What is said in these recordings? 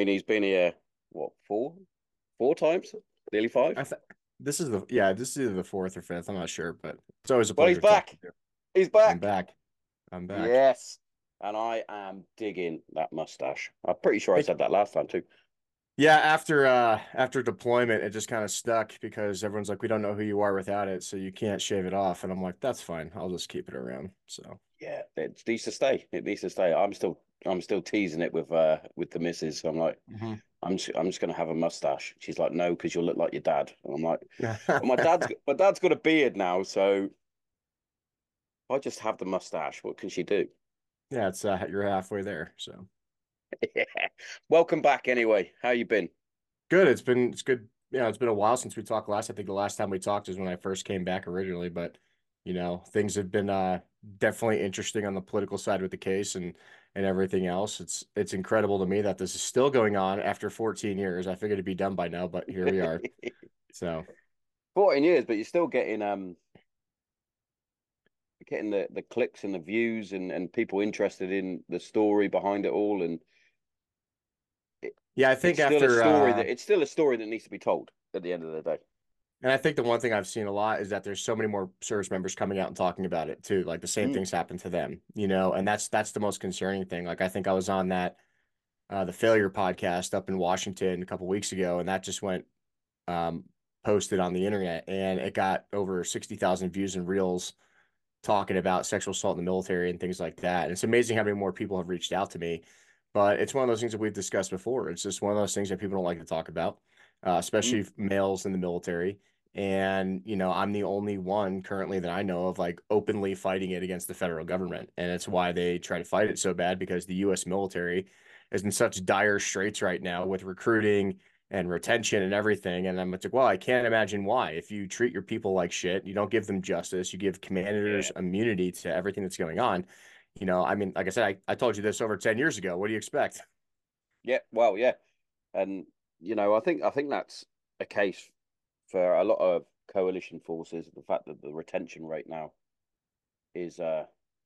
mean, he's been here, what, four times? Nearly five? I th This is this is either the fourth or fifth. I'm not sure, but it's always a Well, he's pleasure talking back. to you. He's I'm back. back. I'm back. Yes. And I am digging that mustache. I'm pretty sure I Like, said that last time too. yeah, after deployment, it just kind of stuck because everyone's like, we don't know who you are without it, so you can't shave it off. And I'm like, that's fine. I'll just keep it around. So Yeah, it needs to stay. It needs to stay. I'm still teasing it with the missus. I'm like, Mhm. I'm just gonna have a mustache. She's like, no, because you'll look like your dad. And I'm like, well, my dad's got a beard now, so if I just have the mustache, what can she do? Yeah, it's you're halfway there. So Yeah. Welcome back anyway. How you been? good. It's good. It's been a while since we talked last. I think the last time we talked is when I first came back originally, but things have been definitely interesting on the political side with the case and everything else. It's incredible to me that this is still going on after 14 years. I figured it'd be done by now, but here we are. So 14 years, but you're still getting the clicks and the views and people interested in the story behind it all, and it, yeah, I it's think still a after story that needs to be told at the end of the day. and I think the one thing I've seen a lot is that there's so many more service members coming out and talking about it too. Like the same Mm. things happen to them, and that's the most concerning thing. Like I think I was on that the Failure podcast up in Washington a couple weeks ago, and that just went um, posted on the internet, and it got over 60,000 views and reels talking about sexual assault in the military and things like that. And it's amazing how many more people have reached out to me. But it's one of those things that we've discussed before. It's just one of those things that people don't like to talk about, Mm. especially males in the military. And, I'm the only one currently that I know of like openly fighting it against the federal government. And it's why they try to fight it so bad because the US military is in such dire straits right now with recruiting and retention and everything. And I'm like, well, I can't imagine why. If you treat your people like shit, you don't give them justice, you give commanders Yeah. immunity to everything that's going on. I mean, like I said, I told you this over 10 years ago. What do you expect? Yeah. Well, yeah. And I think that's a case for a lot of coalition forces. The fact that the retention rate now is uh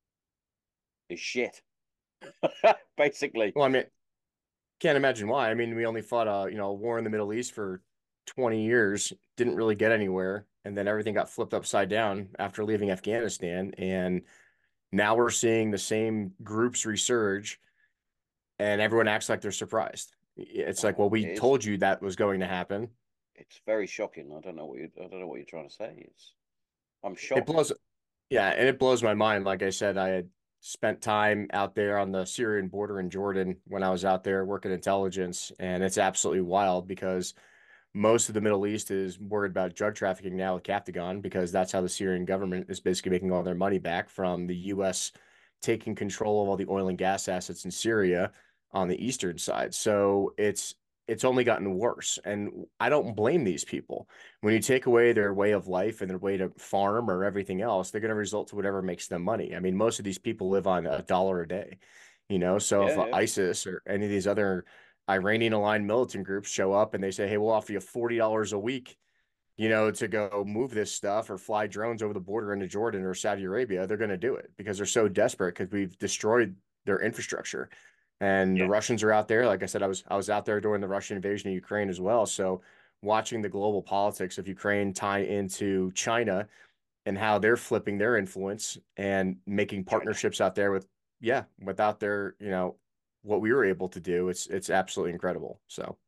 is shit, basically. Well, I mean, can't imagine why. I mean, we only fought a war in the Middle East for 20 years, didn't really get anywhere, and then everything got flipped upside down after leaving Afghanistan. And now we're seeing the same groups resurge and everyone acts like they're surprised. It's like, well, Oh, we it is. told you that was going to happen. It's very shocking. I don't know what you're trying to say. I'm It shocked. blows, yeah, and it blows my mind. Like I said, I had spent time out there on the Syrian border in Jordan when I was out there working intelligence, and it's absolutely wild because most of the Middle East is worried about drug trafficking now with Captagon because that's how the Syrian government is basically making all their money back from the U.S. taking control of all the oil and gas assets in Syria on the eastern side. So it's only gotten worse, and I don't blame these people. When you take away their way of life and their way to farm or everything else, they're going to result to whatever makes them money. I mean, most of these people live on $1 a day, so Yeah, if yeah, ISIS or any of these other Iranian aligned militant groups show up and they say, hey, we'll offer you $40 a week, to go move this stuff or fly drones over the border into Jordan or Saudi Arabia, they're going to do it because they're so desperate because we've destroyed their infrastructure. And the yeah. Russians are out there. Like I said, I was out there during the Russian invasion of Ukraine as well. So watching the global politics of Ukraine tie into China and how they're flipping their influence and making China. partnerships out there with, yeah, without their, what we were able to do, it's absolutely incredible. So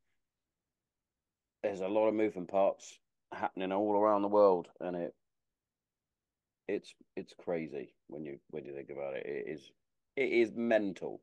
There's a lot of moving parts happening all around the world, and it's crazy when you think about it. It is mental.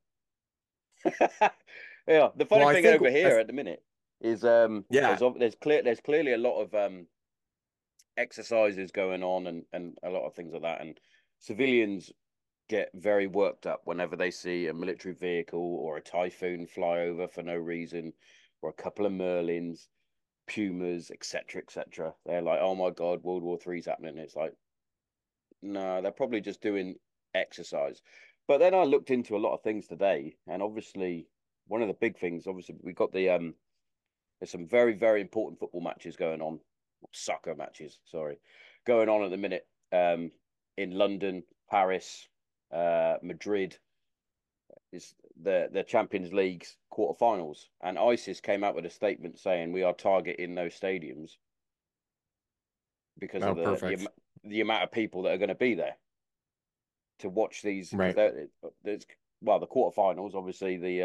Yeah, the well, funny thing over here at the minute is yeah, there's clearly a lot of exercises going on and a lot of things like that, and civilians get very worked up whenever they see a military vehicle or a Typhoon fly over for no reason, or a couple of Merlins, Pumas, etc., etc. They're like, "Oh my God, World War Three's happening." It's like, no, they're probably just doing exercise. But then I looked into a lot of things today, and obviously, one of the big things, obviously, we got there's some very, very important football matches going on, soccer matches, sorry, going on at the minute in London, Paris, Madrid. It's the Champions League's quarterfinals, and ISIS came out with a statement saying we are targeting those stadiums because Oh, of perfect. the amount of people that are going to be there to watch these because Right. there's well the quarterfinals obviously the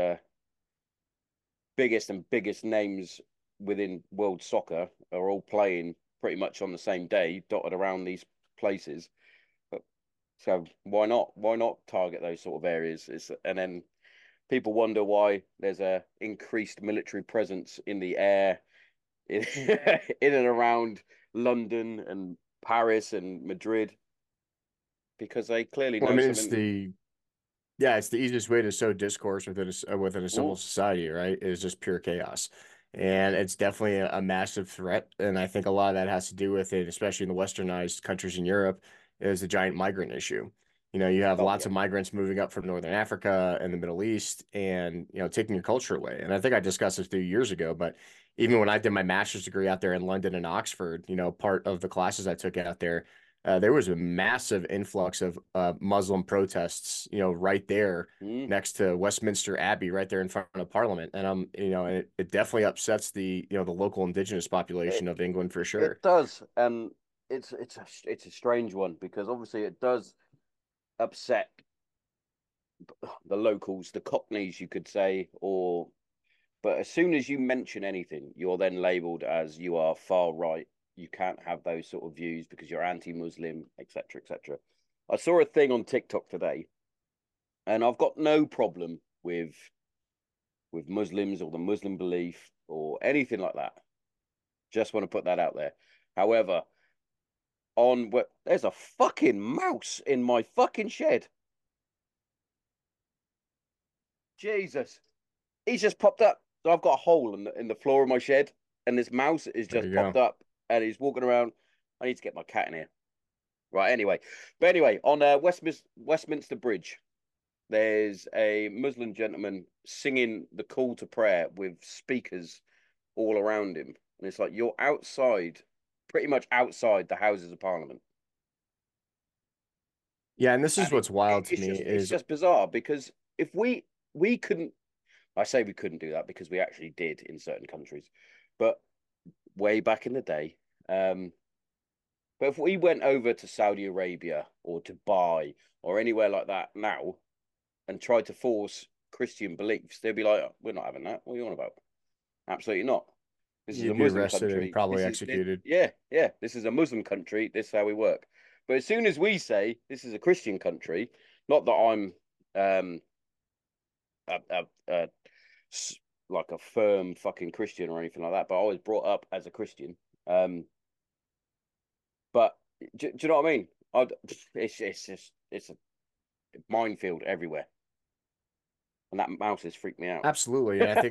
biggest names within world soccer are all playing pretty much on the same day, dotted around these places. So why not target those sort of areas? And then people wonder why there's a increased military presence in the air in, in and around London and Paris and Madrid because they clearly Well, I know mean, it's something. the yeah, it's the easiest way to sow discourse within a civil Mm, society, right? Is just pure chaos. And it's definitely a massive threat. And I think a lot of that has to do with it, especially in the westernized countries in Europe, is the giant migrant issue. You have oh lots yeah, of migrants moving up from Northern Africa and the Middle East and, taking your culture away. And I think I discussed this 2 years ago, but even when I did my master's degree out there in London and Oxford, part of the classes I took out there, there was a massive influx of Muslim protests, right there mm, next to Westminster Abbey, right there in front of Parliament. And and it definitely upsets the local indigenous it population of England for it sure. does, and it's a strange one because obviously it does upset the locals, the Cockneys, you could say, or but as soon as you mention anything, you're then labelled as you are far right. You can't have those sort of views because you're anti-Muslim, etc., etc. I saw a thing on TikTok today, and I've got no problem with Muslims or the Muslim belief or anything like that. Just want to put that out there. However, on what there's a fucking mouse in my fucking shed. Jesus, he's just popped up. So I've got a hole in the floor of my shed, and this mouse has There just you popped go. up, and he's walking around. I need to get my cat in here. Right. Anyway, but anyway, on Westminster Bridge, there's a Muslim gentleman singing the call to prayer with speakers all around him, and it's like you're outside, pretty much outside the Houses of Parliament, Yeah, and this is and what's wild to it's me just is bizarre because if we couldn't, I say we couldn't do that because we actually did in certain countries, but way back in the day. But if we went over to Saudi Arabia or Dubai or anywhere like that now and tried to force Christian beliefs, they'd be like, "We're not having that. What are you on about? Absolutely not. This is a you'd be Muslim arrested and country. probably executed. Yeah, yeah. This is a Muslim country. This is how we work." But as soon as we say this is a Christian country, not that I'm um a, a, a like a firm fucking Christian or anything like that, but I was brought up as a Christian. But do you know what I mean? It's just it's a minefield everywhere, and that mouse has freaked me out. Absolutely. And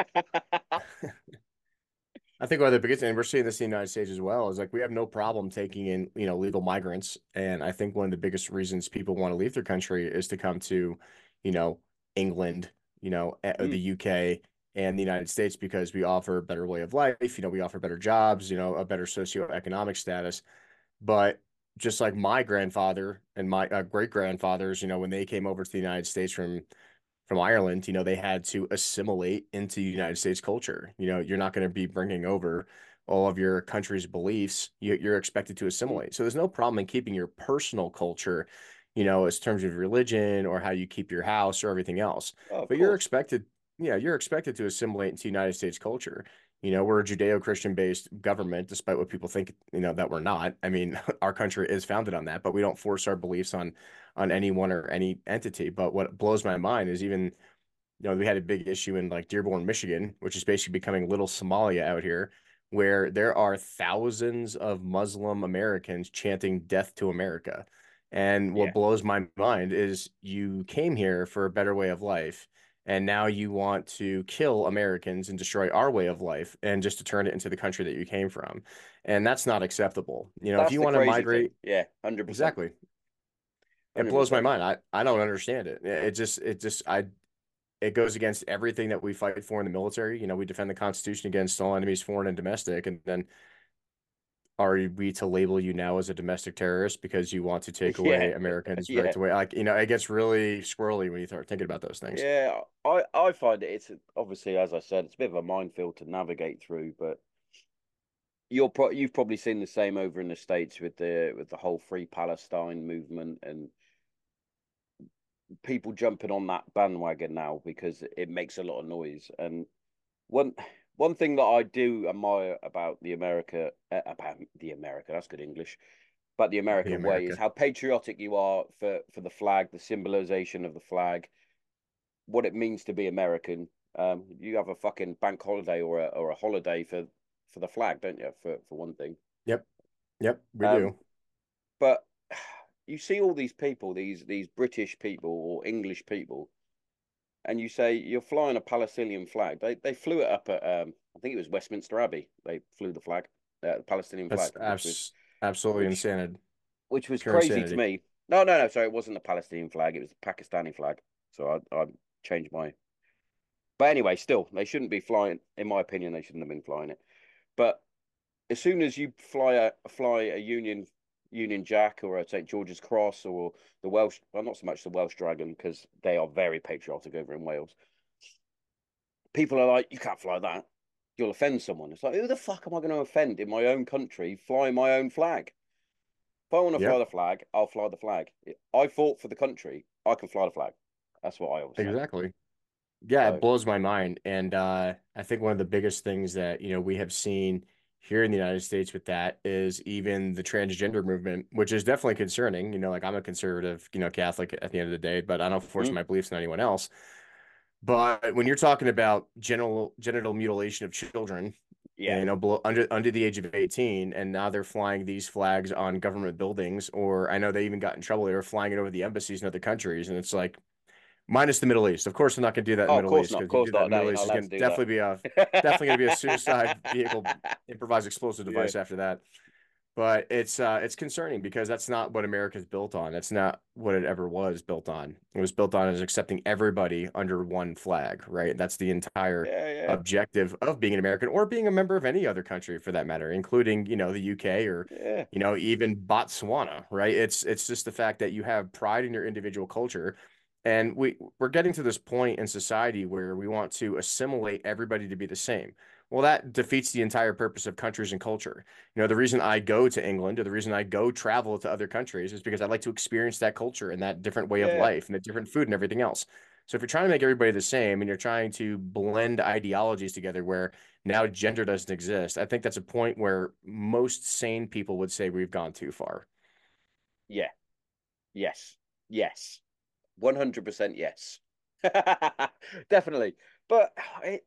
I think one of the biggest, and we're seeing this in the United States as well, is like we have no problem taking in, legal migrants. And I think one of the biggest reasons people want to leave their country is to come to, you know, England, Mm, the UK and the United States because we offer a better way of life, we offer better jobs, a better socioeconomic status. But just like my grandfather and my great grandfathers, when they came over to the United States from Ireland, they had to assimilate into United States culture. You're not going to be bringing over all of your country's beliefs. You're expected to mm. assimilate. So there's no problem in keeping your personal culture, as terms of religion or how you keep your house or everything else. Oh, of But you're course. expected, yeah, you're expected to assimilate into United States culture. We're a Judeo-Christian based government, despite what people think, that we're not. I mean, our country is founded on that, but we don't force our beliefs on anyone or any entity. But what blows my mind is even, we had a big issue in like Dearborn, Michigan, which is basically becoming little Somalia out here, where there are thousands of Muslim Americans chanting death to America. And what Yeah. blows my mind is you came here for a better way of life. And now you want to kill Americans and destroy our way of life and just to turn it into the country that you came from. And that's not acceptable. If That's you the want to crazy thing. migrate, Yeah, 100%. exactly. It blows my 100%. mind. I don't understand it. It goes against everything that we fight for in the military. We defend the Constitution against all enemies, foreign and domestic. And then are we to label you now as a domestic terrorist because you want to take Yeah, away Americans' yeah, right to way? Like, it gets really squirrely when you start thinking about those things. yeah. I find it's obviously, as I said, it's a bit of a minefield to navigate through, but you've probably seen the same over in the States with the whole Free Palestine movement and people jumping on that bandwagon now because it makes a lot of noise. And one one thing that I do admire about the America, that's good English, but the The American way is America. how patriotic you are for the flag, the symbolization of the flag, what it means to be American. You have a fucking bank holiday or a holiday for the flag, don't you? For one thing. Yep. Yep, we Um, do. but you see all these people, these British people or English people, and you say you're flying a Palestinian flag. They flew it up at I think it was Westminster Abbey. They flew the flag, the Palestinian That's flag, which was absolutely which insanity, which was pure crazy to insanity. me. No, no, no. Sorry, it wasn't the Palestinian flag. It was the Pakistani flag. So I changed my. But anyway, still, they shouldn't be flying. In my opinion, they shouldn't have been flying it. But as soon as you fly a Union Jack or a St George's Cross or the Welsh, well, not so much the Welsh Dragon because they are very patriotic over in Wales. People are like, you can't fly that. You'll offend someone. It's like, who the fuck am I going to offend in my own country flying my own flag? If I want to fly Yep, the flag, I'll fly the flag. I fought for the country. I can fly the flag. That's what I always say. exactly. Yeah, it So, blows my mind. And I think one of the biggest things that, we have seen here in the United States with that is even the transgender movement, which is definitely concerning. Like I'm a conservative, Catholic at the end of the day, but I don't force mm, my beliefs on anyone else. But when you're talking about genital mutilation of children, yeah, below under the age of 18, and now they're flying these flags on government buildings, or I know they even got in trouble. They were flying it over the embassies in other countries, and it's like minus the Middle East. Of course, they're not going to do that in the oh, of Middle course East not. Of because you course do that in not. the No, Middle you're not East, it's allowed going to to do that. definitely be a suicide vehicle, improvised explosive Yeah, device after that. But it's concerning because that's not what America's built on. That's not what it ever was built on. It was built on as accepting everybody under one flag, right? That's the entire yeah, yeah, objective of being an American or being a member of any other country for that matter, including, the UK or, yeah, even Botswana, right? It's just the fact that you have pride in your individual culture. And we're getting to this point in society where we want to assimilate everybody to be the same. Well, that defeats the entire purpose of countries and culture. The reason I go to England or the reason I go travel to other countries is because I like to experience that culture and that different way of yeah, life and the different food and everything else. So if you're trying to make everybody the same and you're trying to blend ideologies together where now gender doesn't exist, I think that's a point where most sane people would say we've gone too far. yeah, yes, yes, 100% yes, definitely. But it,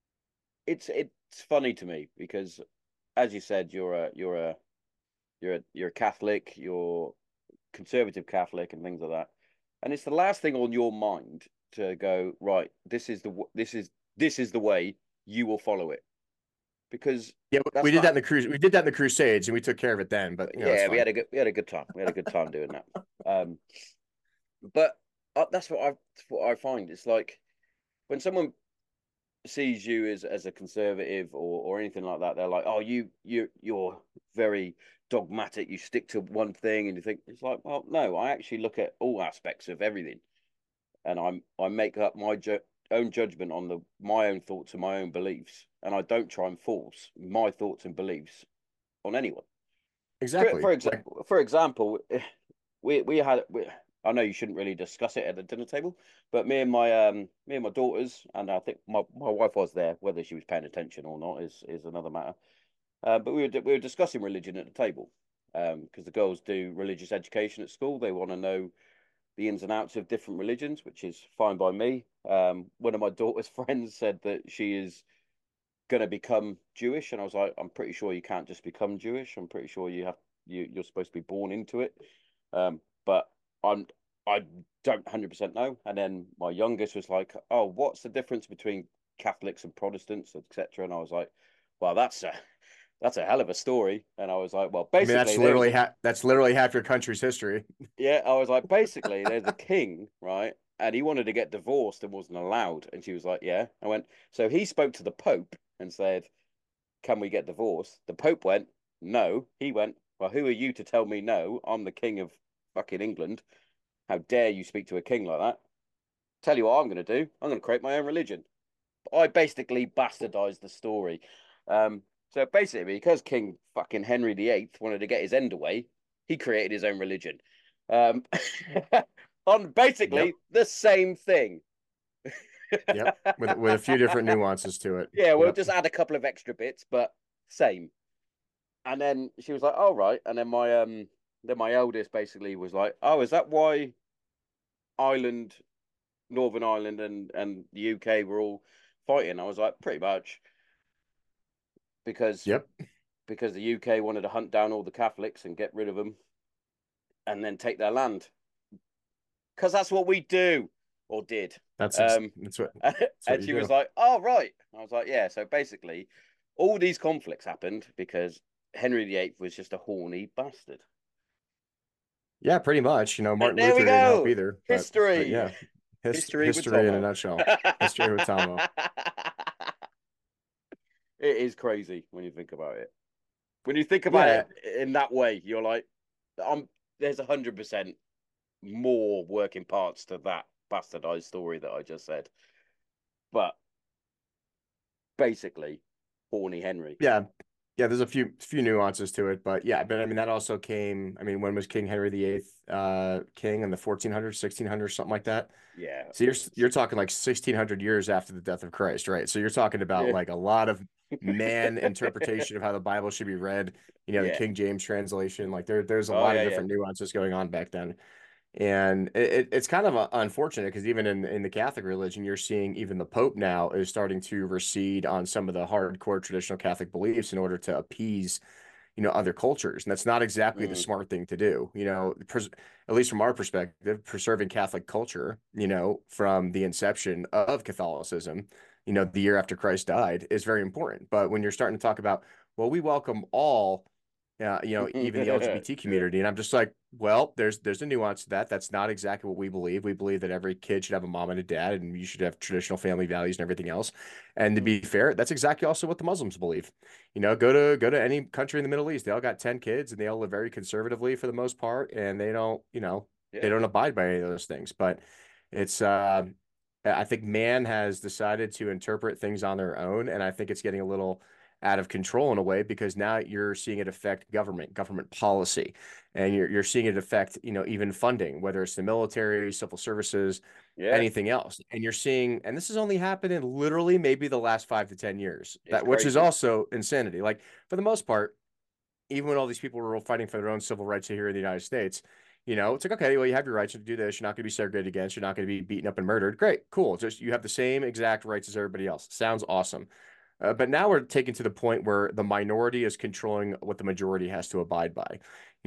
it's funny to me because, as you said, you're a Catholic, you're conservative Catholic, and things like that, and it's the last thing on your mind to go right. This is the way you will follow it because Yeah, we that's did that in not. the cruise. We did that in the Crusades, and we took care of it then. But it's Yeah, fine. we had a good time. We had a good time doing that. But that's what I find. It's like when someone sees you as a conservative or anything like that, they're like, "Oh, you're very dogmatic. You stick to one thing." And you think it's like, well, no, I actually look at all aspects of everything, and I make up my own judgment on my own thoughts and my own beliefs, and I don't try and force my thoughts and beliefs on anyone. Exactly. Like, For example, we had I know you shouldn't really discuss it at the dinner table, but me and my daughters, and I think my wife was there. Whether she was paying attention or not is another matter. But we were discussing religion at the table because the girls do religious education at school. They want to know the ins and outs of different religions, which is fine by me. One of my daughter's friends said that she is going to become Jewish, and I was like, I'm pretty sure you can't just become Jewish. I'm pretty sure you're supposed to be born into it. But I'm I don't 100% know. And then my youngest was like, "Oh, what's the difference between Catholics and Protestants, etc." And I was like, "Well, that's a hell of a story." And I was like, "Well, I mean, basically, there's that's literally half your country's history. yeah." I was like, "Basically, there's a king, right?" And he wanted to get divorced and wasn't allowed. And she was like, "Yeah." So he spoke to the Pope and said, can we get divorced? The Pope went, no. He went, well, who are you to tell me no? I'm the king of fucking England. How dare you speak to a king like that? Tell you what I'm going to do. I'm going to create my own religion. I basically bastardized the story. So basically, because King fucking Henry VIII wanted to get his end away, he created his own religion. Um, on Yep. basically the same thing. Yep. With a few different nuances to it. Yeah, we'll Yep. just add a couple of extra bits, but same. And then she was like, "Oh right." And then my eldest basically was like, "Oh, is that why Ireland, Northern Ireland, and the UK were all fighting?" I was like, "Pretty much, because Yep. the UK wanted to hunt down all the Catholics and get rid of them, and then take their land, because that's what we do or did." Um, That's what and you she was do. like, "Oh right." I was like, "Yeah." So basically, all these conflicts happened because Henry VIII was just a horny bastard. Yeah, pretty much. And Martin there we Luther didn't help go. either, but History. yeah, History with history in a Tomo. nutshell. History with Tomo. It is crazy when you think about it. When you think about Yeah, it in that way, you're like, there's 100% more working parts to that bastardized story that I just said. But basically, horny Henry. yeah, yeah. There's a few nuances to it, but yeah, but I mean that also came. I mean, when was King Henry VIII king in the 1400s, 1600s, something like that? Yeah. So you're talking like 1600 years after the death of Christ, right? So you're talking about Yeah. like a lot of man interpretation of how the Bible should be read. The Yeah. King James translation, like there's a Oh, lot of yeah, yeah. different nuances going on back then. And it's kind of unfortunate because even in the Catholic religion, you're seeing even the Pope now is starting to recede on some of the hardcore traditional Catholic beliefs in order to appease, other cultures. And that's not exactly the Mm. smart thing to do. At least from our perspective, preserving Catholic culture, from the inception of Catholicism, the year after Christ died is very important. But when you're starting to talk about, well, we welcome all even the LGBT Yeah. community. And I'm just like, well, there's a nuance to that. That's not exactly what we believe. We believe that every kid should have a mom and a dad, and you should have traditional family values and everything else. And to Mm. be fair, that's exactly also what the Muslims believe. Go to any country in the Middle East. They all got 10 kids and they all live very conservatively for the most part, and they Yeah. don't abide by any of those things. But it's I think man has decided to interpret things on their own, and I think it's getting a little out of control in a way because now you're seeing it affect government policy, and you're seeing it affect, even funding, whether it's the military, civil services, Yeah. anything else. And you're seeing, and this has only happened in literally maybe the last 5 to 10 years, It's that which is crazy. also insanity. Like for the most part, even when all these people were fighting for their own civil rights here in the United States, it's like, okay, well, you have your rights to do this. You're not going to be segregated against. You're not going to be beaten up and murdered. Great, cool. Just you have the same exact rights as everybody else. Sounds awesome. But now we're taken to the point where the minority is controlling what the majority has to abide by.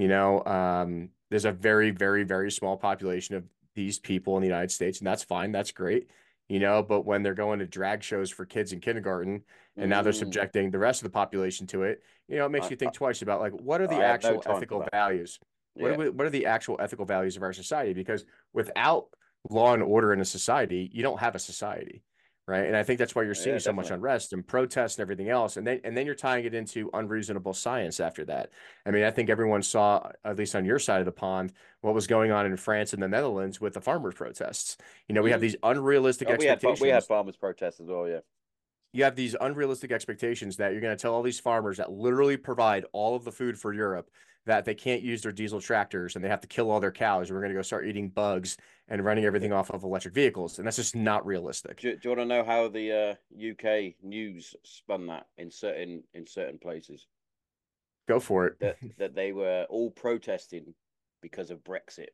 There's a very, very, very small population of these people in the United States, and that's fine. That's great. But when they're going to drag shows for kids in kindergarten, and now they're Mm. subjecting the rest of the population to it, it makes I, you I think twice about like what are the I have no actual time for ethical that. values? Yeah. What are the actual ethical values of our society? Because without law and order in a society, you don't have a society, right? And I think that's why you're Yeah, seeing so much definitely. unrest and protests and everything else. And then you're tying it into unreasonable science after that. I mean, I think everyone saw, at least on your side of the pond, what was going on in France and the Netherlands with the farmers' protests. We have Mm. these unrealistic Oh, we had expectations. farmers protests as well. Yeah. You have these unrealistic expectations that you're going to tell all these farmers that literally provide all of the food for Europe that they can't use their diesel tractors and they have to kill all their cows. And we're going to go start eating bugs and running everything off of electric vehicles. And that's just not realistic. Do you want to know how the UK news spun that in certain places? Go for it. That they were all protesting because of Brexit.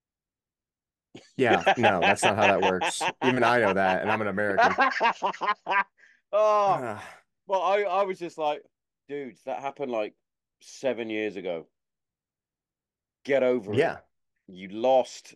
Yeah, no, that's not how that works. Even I know that, and I'm an American. Oh, well, I was just like, dudes, that happened like 7 years ago. Get over it. Yeah, You lost.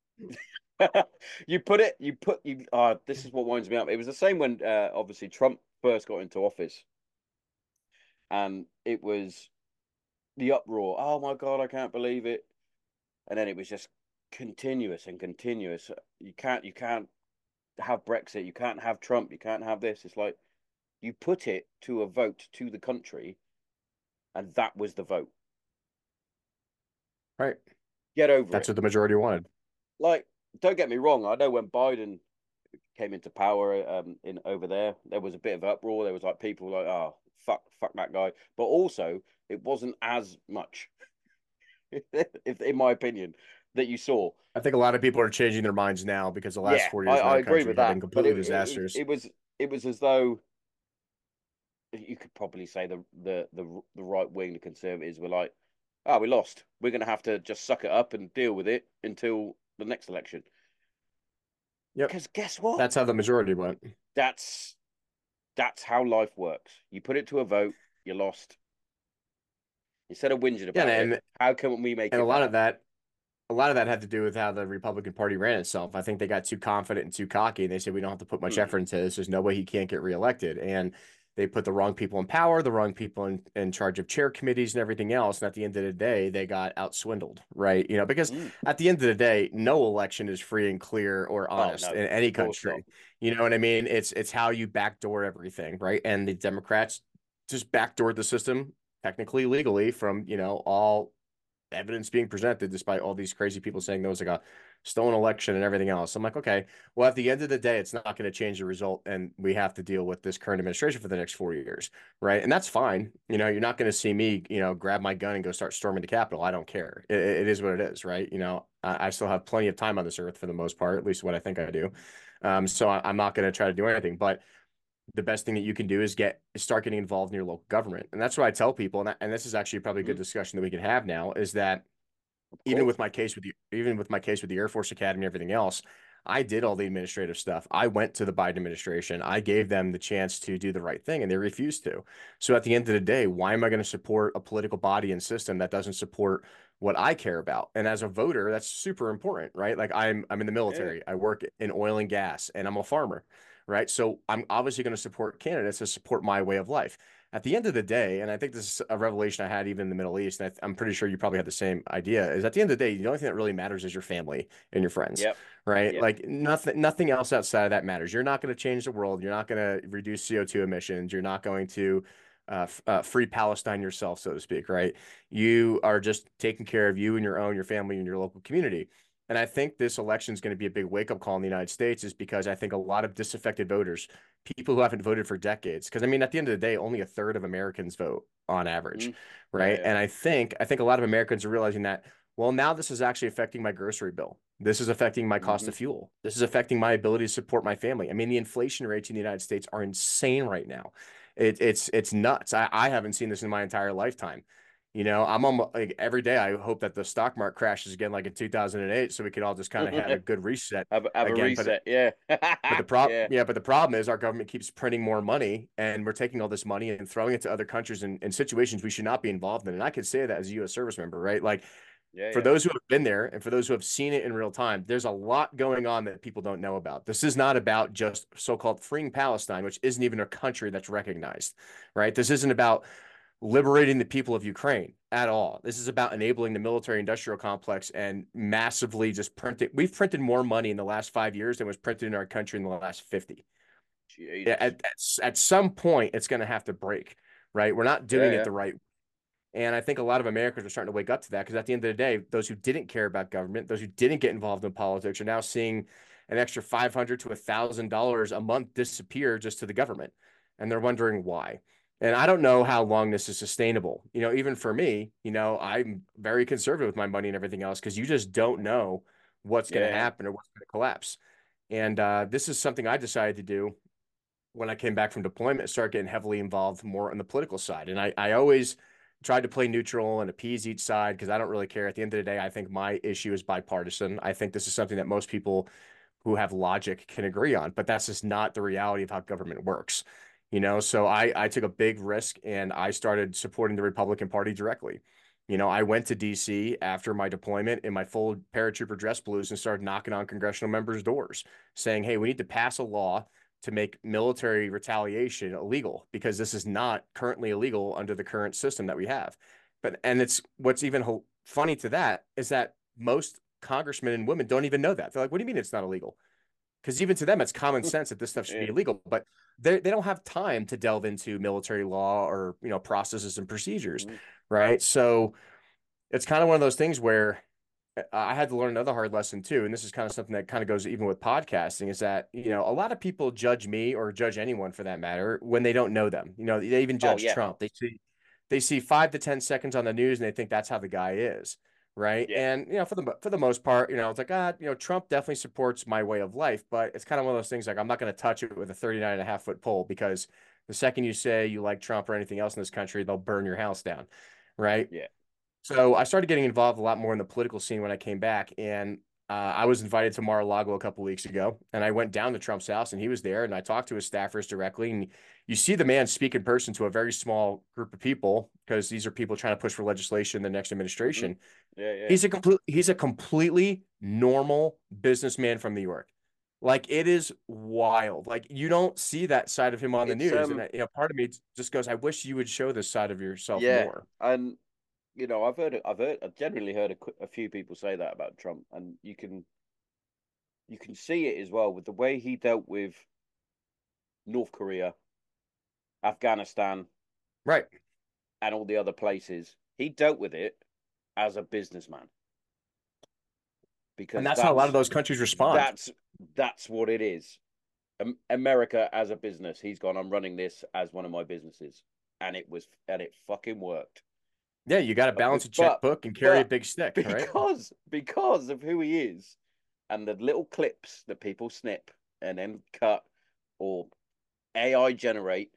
This is what winds me up. It was the same when obviously Trump first got into office, and it was the uproar. Oh my God, I can't believe it. And then it was just continuous and continuous. You can't have Brexit. You can't have Trump. You can't have this. It's like you put it to a vote to the country, and that was the vote. Right. Get over That's it. what the majority wanted. Like, don't get me wrong. I know when Biden came into power in over there was a bit of uproar. There was like people like, oh, fuck that guy. But also, it wasn't as much, if in my opinion, that you saw. I think a lot of people are changing their minds now because the last Yeah, 4 years in I our agree country with have that. been But completely disastrous. it was as though you could probably say the right wing, the conservatives were like, oh, we lost. We're going to have to just suck it up and deal with it until the next election. Yep. Because guess what? That's how the majority went. That's that's how life works. You put it to a vote, you lost. Instead of whinging Yeah, about it, how can we make and it better? a lot of that had to do with how the Republican Party ran itself. I think they got too confident and too cocky, and they said we don't have to put much Hmm. effort into this. There's no way he can't get reelected, and they put the wrong people in power, the wrong people in charge of chair committees and everything else. And at the end of the day, they got outswindled, right? You know, because Hmm. at the end of the day, no election is free and clear or Oh honest no, in of any course not. country. You know what I mean? It's how you backdoor everything, right? And the Democrats just backdoored the system technically legally from all evidence being presented despite all these crazy people saying there was like a stolen election and everything else. I'm like, okay, well, at the end of the day, it's not going to change the result. And we have to deal with this current administration for the next 4 years. Right. And that's fine. You're not going to see me, grab my gun and go start storming the Capitol. I don't care. It is what it is. Right. I still have plenty of time on this earth for the most part, at least what I think I do. So I'm not going to try to do anything. But the best thing that you can do is start getting involved in your local government. And that's what I tell people. And this is actually probably a good Hmm. discussion that we can have now is that Of course. even with my case with the Air Force Academy and everything else, I did all the administrative stuff. I went to the Biden administration. I gave them the chance to do the right thing and they refused to. So at the end of the day, why am I going to support a political body and system that doesn't support what I care about? And as a voter, that's super important, right? Like I'm in the Yeah. military. I work in oil and gas and I'm a farmer, right? So I'm obviously going to support candidates that support my way of life. At the end of the day, and I think this is a revelation I had even in the Middle East, and I'm pretty sure you probably had the same idea, is at the end of the day, the only thing that really matters is your family and your friends, Yep. right? Yep. Like nothing else outside of that matters. You're not going to change the world. You're not going to reduce CO2 emissions. You're not going to free Palestine yourself, so to speak, right? You are just taking care of you and your family and your local community. And I think this election is going to be a big wake up call in the United States, is because I think a lot of disaffected voters, people who haven't voted for decades, because I mean, at the end of the day, only a third of Americans vote on average, Mm. Yeah. right? Yeah. And I think a lot of Americans are realizing that, well, now this is actually affecting my grocery bill. This is affecting my cost Hmm. of fuel. This is affecting my ability to support my family. I mean, the inflation rates in the United States are insane right now. It's nuts. I haven't seen this in my entire lifetime. I'm almost like every day I hope that the stock market crashes again like in 2008 so we can all just kind of have a good reset Have a again. But reset. Yeah. Yeah. the problem is our government keeps printing more money and we're taking all this money and throwing it to other countries in situations we should not be involved in. And I could say that as a U.S. service member, right? Like Yeah. for Yeah. those who have been there and for those who have seen it in real time, there's a lot going on that people don't know about. This is not about just so-called freeing Palestine, which isn't even a country that's recognized, right? This isn't about liberating the people of Ukraine at all. This is about enabling the military industrial complex and massively just printing. We've printed more money in the last 5 years than was printed in our country in the last 50. Jesus. At some point, it's going to have to break, right? We're not Yeah. doing it Yeah. the right. And I think a lot of Americans are starting to wake up to that because at the end of the day, those who didn't care about government, those who didn't get involved in politics, are now seeing an extra $500 to $1,000 a month disappear just to the government, and they're wondering why. And I don't know how long this is sustainable. Even for me, I'm very conservative with my money and everything else because you just don't know what's going to Yeah. happen or what's going to collapse. And this is something I decided to do when I came back from deployment, start getting heavily involved more on the political side. And I always tried to play neutral and appease each side because I don't really care. At the end of the day, I think my issue is bipartisan. I think this is something that most people who have logic can agree on, but that's just not the reality of how government works. So I took a big risk and I started supporting the Republican Party directly. I went to DC after my deployment in my full paratrooper dress blues and started knocking on congressional members' doors saying, hey, we need to pass a law to make military retaliation illegal because this is not currently illegal under the current system that we have. And it's what's even funny to that is that most congressmen and women don't even know that. They're like, what do you mean it's not illegal? because even to them, it's common sense that this stuff should be Yeah. illegal, but they don't have time to delve into military law or, processes and procedures, Mhm. right? So it's kind of one of those things where I had to learn another hard lesson too. And this is kind of something that kind of goes even with podcasting is that, a lot of people judge me or judge anyone for that matter when they don't know them. They even Oh judge yeah, Trump. They see 5 to 10 seconds on the news and they think that's how the guy is. Right. yeah, And, for the most part, it's like, Trump definitely supports my way of life, but it's kind of one of those things like I'm not going to touch it with a 39.5 foot pole because the second you say you like Trump or anything else in this country, they'll burn your house down. Right. yeah. So I started getting involved a lot more in the political scene when I came back, and I was invited to Mar-a-Lago a couple weeks ago, and I went down to Trump's house, and he was there, and I talked to his staffers directly, and you see the man speak in person to a very small group of people because these are people trying to push for legislation in the next Hmm. administration. Yeah, yeah. He's a completely normal businessman from New York. Like it is wild. Like you don't see that side of him on the It's news, and part of me just goes, "I wish you would show this side of yourself yeah, more." and I've generally heard a few people say that about Trump, and you can see it as well with the way he dealt with North Korea, Afghanistan, Right. and all the other places. He dealt with it as a businessman And because that's how a lot of those countries respond. that's that's what it is. America as a business, he's gone. I'm running this as one of my businesses, and it fucking worked. Yeah, you got to But balance a but checkbook and carry a but big stick, right? because of who he is, and the little clips that people snip and then cut or AI generate,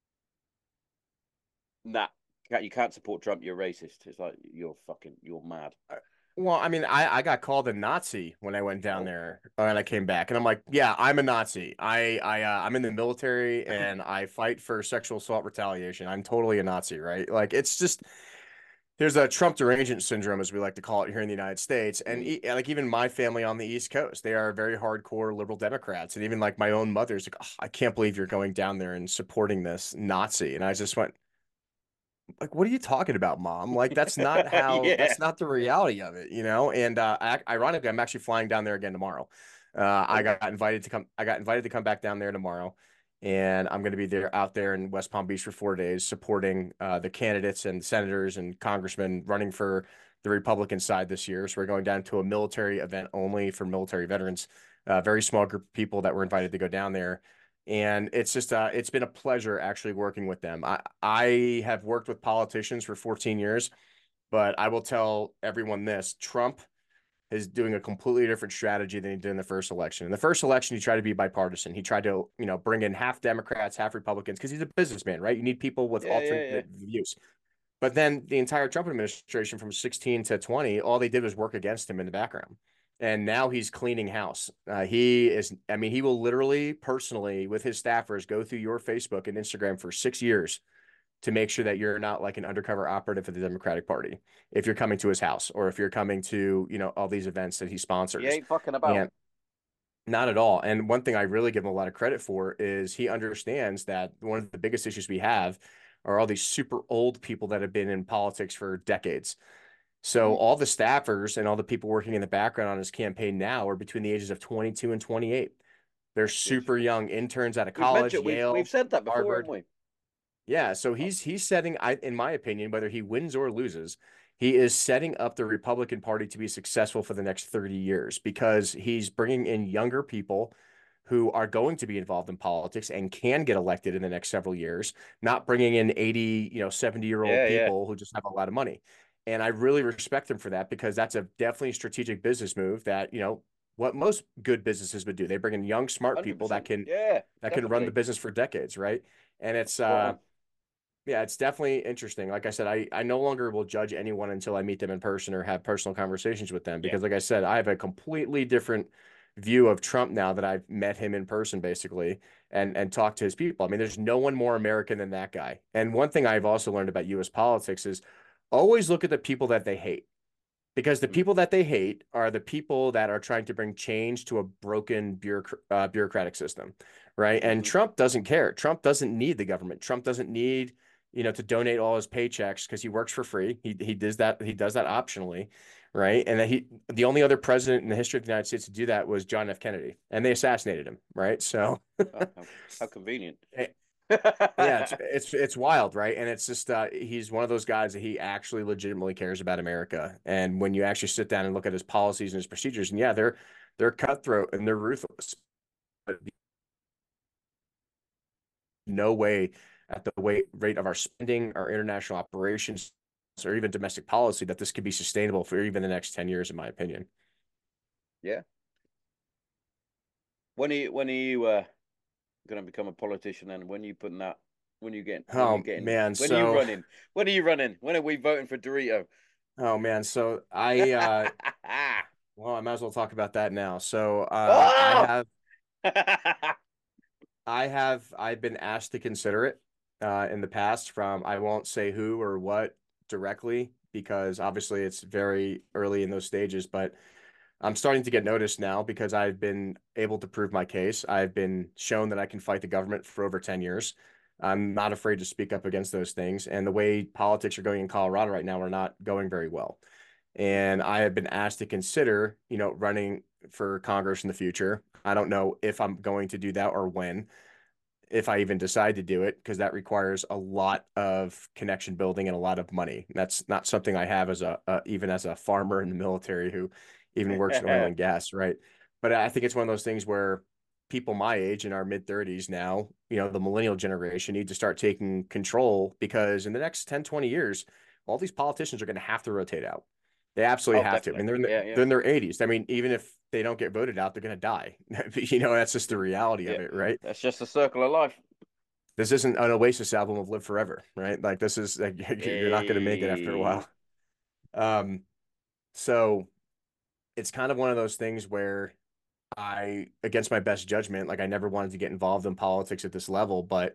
that you can't support Trump. You're racist. It's like you're mad. Well, I mean, I got called a Nazi when I went down Oh, there and I came back, and I'm like, yeah, I'm a Nazi. I'm in the military and I fight for sexual assault retaliation. I'm totally a Nazi, right? Like it's just there's a Trump derangement syndrome, as we like to call it here in the United States, and mm, like even my family on the East Coast, they are very hardcore liberal Democrats, and even like my own mother's like, oh, I can't believe you're going down there and supporting this Nazi, and I just went, like, what are you talking about, mom? Like, yeah. that's not the reality of it, And ironically, I'm actually flying down there again tomorrow. Oh, I got invited to come back down there tomorrow, and I'm going to be there out there in West Palm Beach for 4 days, supporting the candidates and senators and congressmen running for the Republican side this year. So we're going down to a military event only for military veterans. A very small group of people that were invited to go down there and it's been a pleasure actually working with them. I have worked with politicians for 14 years, but I will tell everyone this: Trump is doing a completely different strategy than he did in the first election. In the first election, he tried to be bipartisan. He tried to, bring in half Democrats, half Republicans, because he's a businessman, right? You need people with yeah, yeah, yeah. alternate views. But then the entire Trump administration from 16 to 20, all they did was work against him in the background. And now he's cleaning house. I mean, he will literally personally, with his staffers, go through your Facebook and Instagram for 6 years to make sure that you're not like an undercover operative for the Democratic Party if you're coming to his house or if you're coming to, all these events that he He sponsors. ain't fucking about. And not at all. And one thing I really give him a lot of credit for is he understands that one of the biggest issues we have are all these super old people that have been in politics for decades. So Mm. all the staffers and all the people working in the background on his campaign now are between the ages of 22 and 28. They're That's good. super young interns out of We've college, mentioned we've Yale, said that before, haven't Harvard. we? Yeah, so Oh, he's setting, in my opinion, whether he wins or loses, he is setting up the Republican Party to be successful for the next 30 years because he's bringing in younger people who are going to be involved in politics and can get elected in the next several years, not bringing in 80, 70-year-old yeah, yeah. people who just have a lot of money. And I really respect him for that because that's a definitely strategic business move that, what most good businesses would do. They bring in young, smart people 100%. Yeah, that can run the definitely. business for decades, right? And it's Spot on. yeah, it's definitely interesting. Like I said, I no longer will judge anyone until I meet them in person or have personal conversations with them Yeah. because, like I said, I have a completely different view of Trump now that I've met him in person, basically, and talked to his people. I mean, there's no one more American than that guy. And one thing I've also learned about U.S. politics is always look at the people that they hate because the Mm. people that they hate are the people that are trying to bring change to a broken bureaucratic system, right? And Hmm. Trump doesn't care. Trump doesn't need the government. Trump doesn't need to donate all his paychecks because he works for free. He does that optionally, right? And that the only other president in the history of the United States to do that was John F. Kennedy, and they assassinated him, right? So Oh, how convenient. yeah, it's wild, right? And it's just he's one of those guys that he actually legitimately cares about America. And when you actually sit down and look at his policies and his procedures, and yeah, they're cutthroat and they're ruthless. But no way at the rate of our spending, our international operations, or even domestic policy that this could be sustainable for even the next 10 years, in my opinion. Yeah. When are you gonna become a politician, and when you putting that when you Oh getting man, when are you so running? When are you running? When are we voting for Dorito? oh man, so well, I might as well talk about that now. So Oh! I've been asked to consider it in the past from I won't say who or what directly because obviously it's very early in those stages, but I'm starting to get noticed now because I've been able to prove my case. I've been shown that I can fight the government for over 10 years. I'm not afraid to speak up against those things. And the way politics are going in Colorado right now are not going very well. And I have been asked to consider, running for Congress in the future. I don't know if I'm going to do that or when, if I even decide to do it, because that requires a lot of connection building and a lot of money. That's not something I have as even as a farmer in the military who even works in oil and gas, right? But I think it's one of those things where people my age in our mid 30s now, the millennial generation need to start taking control because in the next 10, 20 years, all these politicians are going to have to rotate out. They absolutely Oh, have to. I mean, definitely. Yeah, yeah, they're in their 80s. I mean, even if they don't get voted out, they're going to die. That's just the reality yeah. of it, right? That's just a circle of life. This isn't an Oasis album of Live Forever, right? Like this is like you're not going to make it after a while. Hey. Um, so it's kind of one of those things where against my best judgment, like I never wanted to get involved in politics at this level, but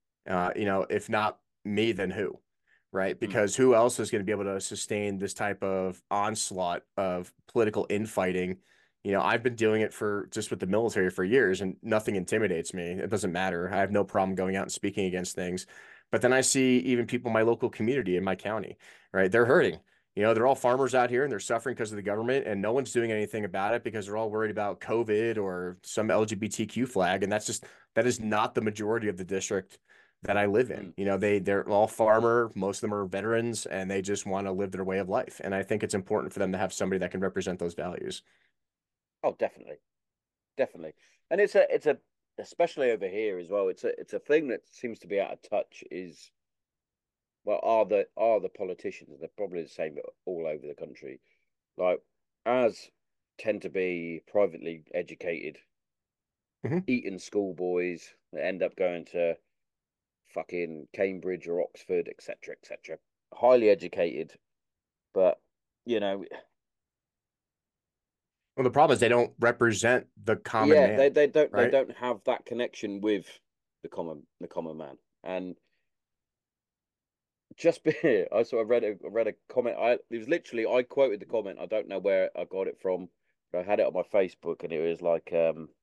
if not me, then who? Right? Hmm. Because who else is going to be able to sustain this type of onslaught of political infighting? I've been doing it for just with the military for years and nothing intimidates me. It doesn't matter. I have no problem going out and speaking against things. But then I see even people in my local community in my county, right? They're hurting. They're all farmers out here and they're suffering because of the government, and no one's doing anything about it because they're all worried about COVID or some LGBTQ flag. And that is not the majority of the district that I live in. Hmm. They're all farmer, most of them are veterans, and they just want to live their way of life. And I think it's important for them to have somebody that can represent those values. Oh, definitely, definitely. And it's a especially over here as well. It's a thing that seems to be out of touch. Is well, are the politicians? They're probably the same all over the country. Like as tend to be privately educated, Mhm. Eton schoolboys that end up going to fucking Cambridge or Oxford, etc., etc. Highly educated, but you know, Well, the problem is they don't represent the common yeah, they man, they don't they right? don't have that connection with the common man. And just be, I sort of read a comment. It was literally I quoted the comment. I don't know where I got it from, but I had it on my Facebook, and it was like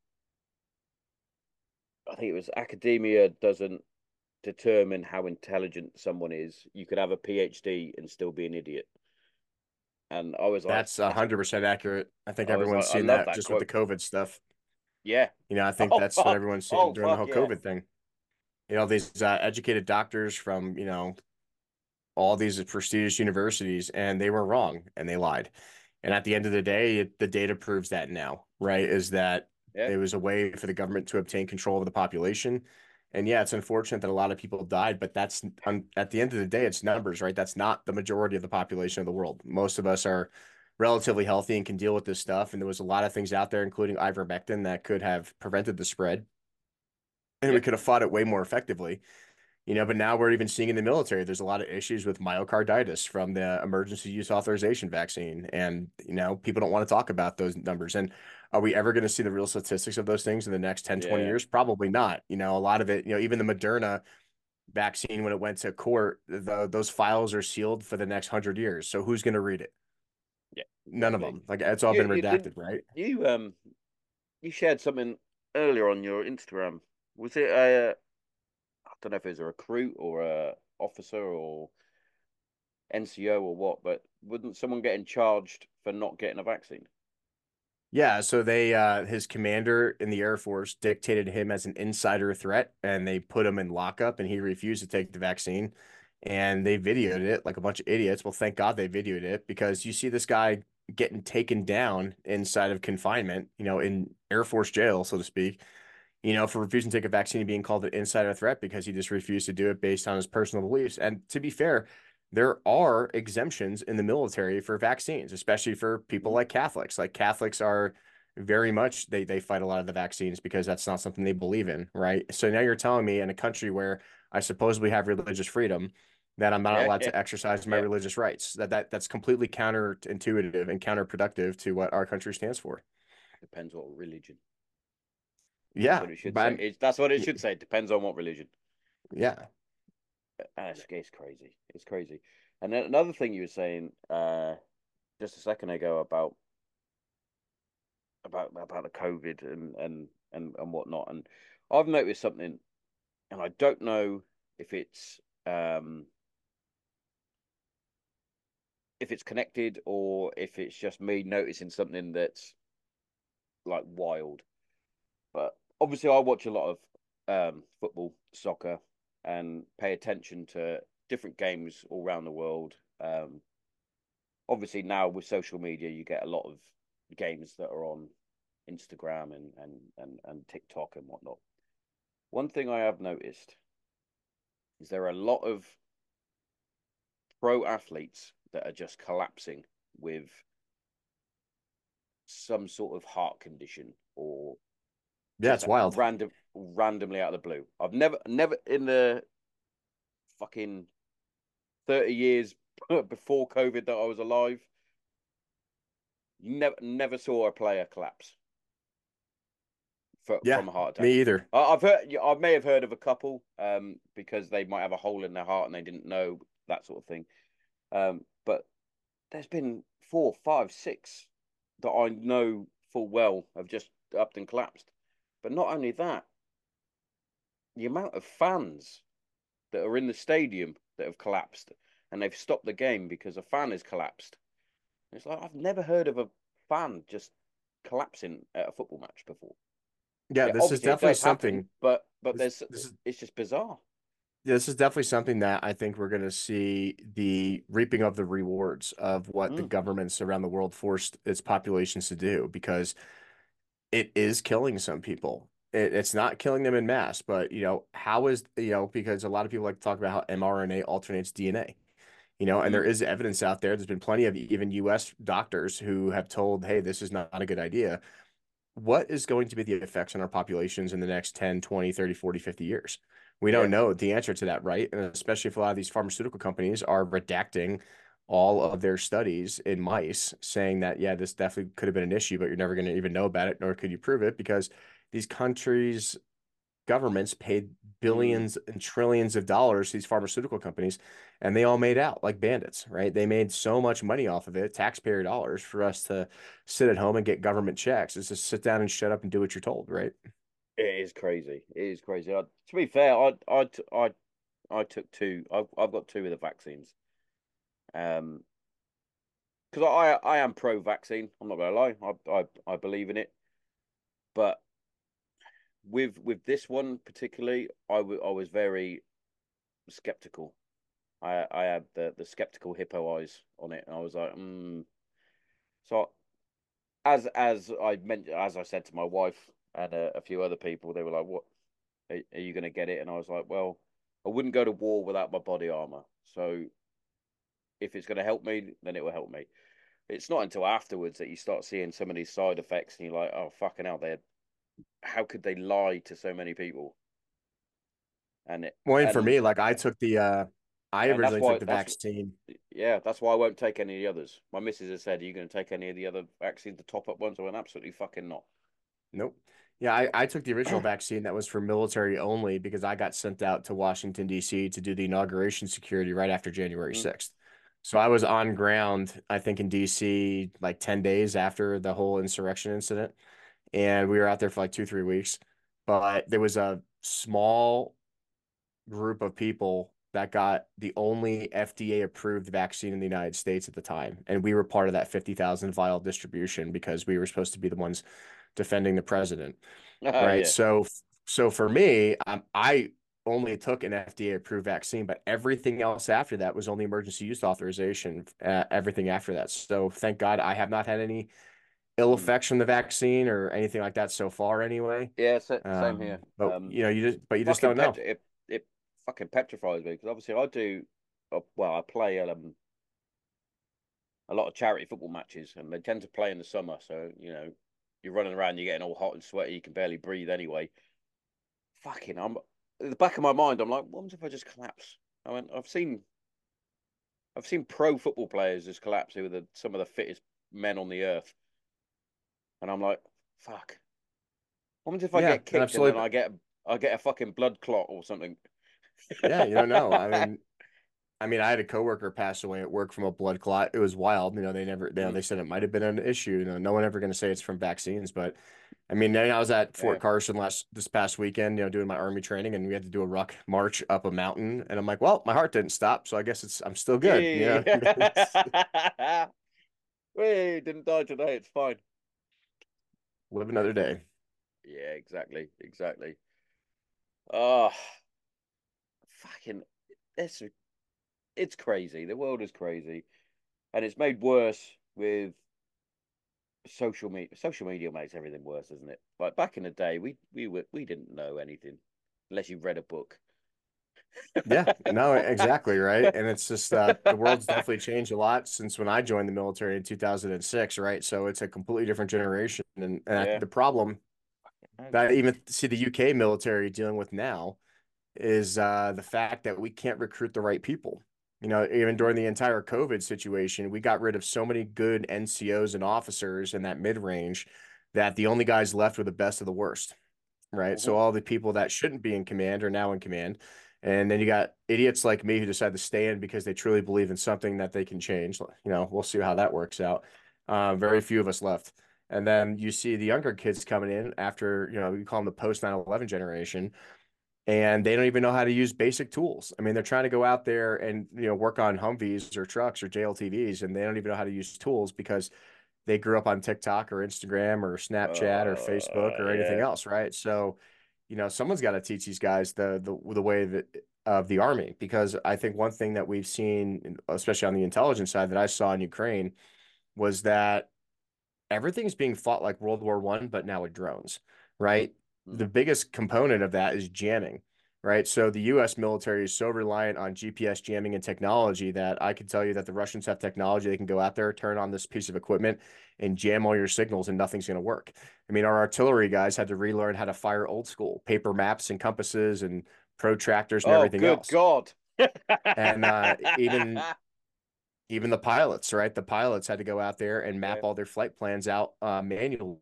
I think it was academia doesn't determine how intelligent someone is. You could have a PhD and still be an idiot. And I was like, That's that's 100% accurate. I think I was everyone's like, I seen love that that just with the quote. COVID stuff. Yeah. I think Oh that's what fuck. everyone's seen Oh during the fuck whole yeah. COVID thing. These educated doctors from, all these prestigious universities, and they were wrong and they lied. And at the end of the day, the data proves that now, right? Is that Yeah. it was a way for the government to obtain control of the population. And yeah, it's unfortunate that a lot of people died, but that's at the end of the day, it's numbers, right? That's not the majority of the population of the world. Most of us are relatively healthy and can deal with this stuff. And there was a lot of things out there, including ivermectin, that could have prevented the spread. And we Yeah. could have fought it way more effectively. But now we're even seeing in the military, there's a lot of issues with myocarditis from the emergency use authorization vaccine. And, people don't want to talk about those numbers. And are we ever going to see the real statistics of those things in the next 10, 20 Yeah. years? Probably not. A lot of it, even the Moderna vaccine, when it went to court, those files are sealed for the next 100 years. So who's going to read it? Yeah. None of Exactly. them. Like it's all been You didn't redacted, right? you shared something earlier on your Instagram. Was it I don't know if it was a recruit or a officer or NCO or what, but wouldn't someone getting charged for not getting a vaccine? Yeah, so they his commander in the Air Force dictated him as an insider threat and they put him in lockup and he refused to take the vaccine and they videoed it like a bunch of idiots. Well, thank God they videoed it because you see this guy getting taken down inside of confinement, in Air Force jail, so to speak, for refusing to take a vaccine and being called an insider threat because he just refused to do it based on his personal beliefs. And to be fair, there are exemptions in the military for vaccines, especially for people Mhm. like Catholics. Like Catholics are very much they fight a lot of the vaccines because that's not something they believe in, right? So now you're telling me in a country where I supposedly have religious freedom that I'm not Yeah, allowed yeah, to exercise my yeah. religious rights. That's completely counterintuitive and counterproductive to what our country stands for. Depends what religion. That's Yeah, what it should say. but That's what it should say. Depends on what religion. yeah. It's crazy. It's crazy. And then another thing you were saying just a second ago about the COVID and whatnot, and I've noticed something, and I don't know if it's um if it's connected or if it's just me noticing something that's like wild. But obviously, I watch a lot of football, soccer, and pay attention to different games all around the world. Obviously, now with social media, you get a lot of games that are on Instagram and TikTok and whatnot. One thing I have noticed is there are a lot of pro athletes that are just collapsing with some sort of heart condition or Yeah, just it's wild. randomly out of the blue. I've never in the fucking 30 years before COVID that I was alive, never saw a player collapse Yeah, from a heart attack. me either. I've heard, I may have heard of a couple because they might have a hole in their heart and they didn't know that sort of thing. But there's been four, five, six that I know full well have just upped and collapsed. But not only that, the amount of fans that are in the stadium that have collapsed and they've stopped the game because a fan has collapsed. It's like I've never heard of a fan just collapsing at a football match before. Yeah, Yeah, this is obviously it definitely does happen, something. but This there's this is it's just bizarre. this is definitely something that I think we're going to see the reaping of the rewards of what the Mm, governments around the world forced its populations to do because it is killing some people. It's not killing them in mass, but how is because a lot of people like to talk about how mRNA alternates DNA. And there mm, is evidence out there. There's been plenty of even US doctors who have told, hey, this is not a good idea. What is going to be the effects on our populations in the next 10, 20, 30, 40, 50 years? We don't yeah, know the answer to that, right? And especially if a lot of these pharmaceutical companies are redacting all of their studies in mice, saying that, yeah, this definitely could have been an issue, but you're never going to even know about it, nor could you prove it because these countries governments paid mm. billions and trillions of dollars to these pharmaceutical companies, and they all made out like bandits, right? They made so much money off of it, taxpayer dollars, for us to sit at home and get government checks. It's just sit down and shut up and do what you're told, right? It is crazy. It is crazy. To be fair, I took two. I've got two of the vaccines. Um, because I am pro vaccine. I'm not gonna lie. I believe in it, but with this one particularly, I was very skeptical. I had the skeptical hippo eyes on it, and I was like, So as I mentioned, as I said to my wife and a few other people, they were like, "What are you going to get it?" And I was like, "Well, I wouldn't go to war without my body armor. So if it's going to help me, then it will help me." It's not until afterwards that you start seeing some of these side effects, and you're like, "Oh, fucking hell! They how could they lie to so many people?" And it Well, and for and me, like I and originally took the vaccine. that's why I won't take any of the others. My missus has said, "Are you going to take any of the other vaccines, the top up ones?" I went, "Absolutely fucking not." Nope. Yeah, I took the original vaccine that was for military only because I got sent out to Washington, D.C. to do the inauguration security right after January Mm. 6th. So I was on ground, I think, in D.C. like 10 days after the whole insurrection incident. And we were out there for like 2, 3 weeks. But there was a small group of people that got the only FDA approved vaccine in the United States at the time. And we were part of that 50,000 vial distribution because we were supposed to be the ones defending the president. Right. Yeah. So for me, I only took an FDA approved vaccine, but everything else after that was only emergency use authorization, everything after that. So thank God I have not had any ill Mm. effects from the vaccine or anything like that so far anyway. Yeah, same here. But you just Fucking don't know. it fucking petrifies me because obviously I do. Well, I play a lot of charity football matches, and they tend to play in the summer. So you're running around, you're getting all hot and sweaty, you can barely breathe anyway. Fucking, I'm in the back of my mind. I'm like, what if I just collapse? I mean, I've seen pro football players just collapse who are some of the fittest men on the earth, and I'm like, fuck. What if I Yeah, get and kicked and then absolutely. I get a fucking blood clot or something? Yeah, you don't know. I mean, I had a coworker pass away at work from a blood clot. It was wild. They never, Mm, they said it might have been an issue. No one ever going to say it's from vaccines, but I mean, I was at Fort yeah. Carson this past weekend, doing my army training, and we had to do a ruck march up a mountain. And I'm like, well, my heart didn't stop, so I guess I'm still good. I mean, Yeah. We didn't die today. It's fine. live another day. Yeah, exactly, exactly. Oh, fucking, it's it's crazy. The world is crazy, and it's made worse with social media. Social media makes everything worse, isn't it? Like back in the day, we didn't know anything unless you read a book. Yeah, no, exactly, right. And it's just the world's definitely changed a lot since when I joined the military in 2006, right? So it's a completely different generation, and Yeah. the problem And that I even see the UK military dealing with now is the fact that we can't recruit the right people. Even during the entire COVID situation, we got rid of so many good NCOs and officers in that mid range that the only guys left were the best of the worst, right? So Mhm. all the people that shouldn't be in command are now in command. And then you got idiots like me who decide to stay in because they truly believe in something that they can change. We'll see how that works out. Very few of us left. And then you see the younger kids coming in after, we call them the post 9/11 generation, and they don't even know how to use basic tools. I mean, they're trying to go out there and, work on Humvees or trucks or JLTVs, and they don't even know how to use tools because they grew up on TikTok or Instagram or Snapchat or Facebook or anything Yeah. else, right? So, someone's got to teach these guys the way that of the army, because I think one thing that we've seen, especially on the intelligence side, that I saw in Ukraine was that everything's being fought like World War One, but now with drones, right? Mm. The biggest component of that is jamming, right? So the U.S. military is so reliant on GPS jamming and technology that I can tell you that the Russians have technology. They can go out there, turn on this piece of equipment, and jam all your signals, and nothing's going to work. I mean, our artillery guys had to relearn how to fire old school paper maps and compasses and protractors and Oh, everything good else. God. And even the pilots, right? The pilots had to go out there and Yeah. map all their flight plans out manually.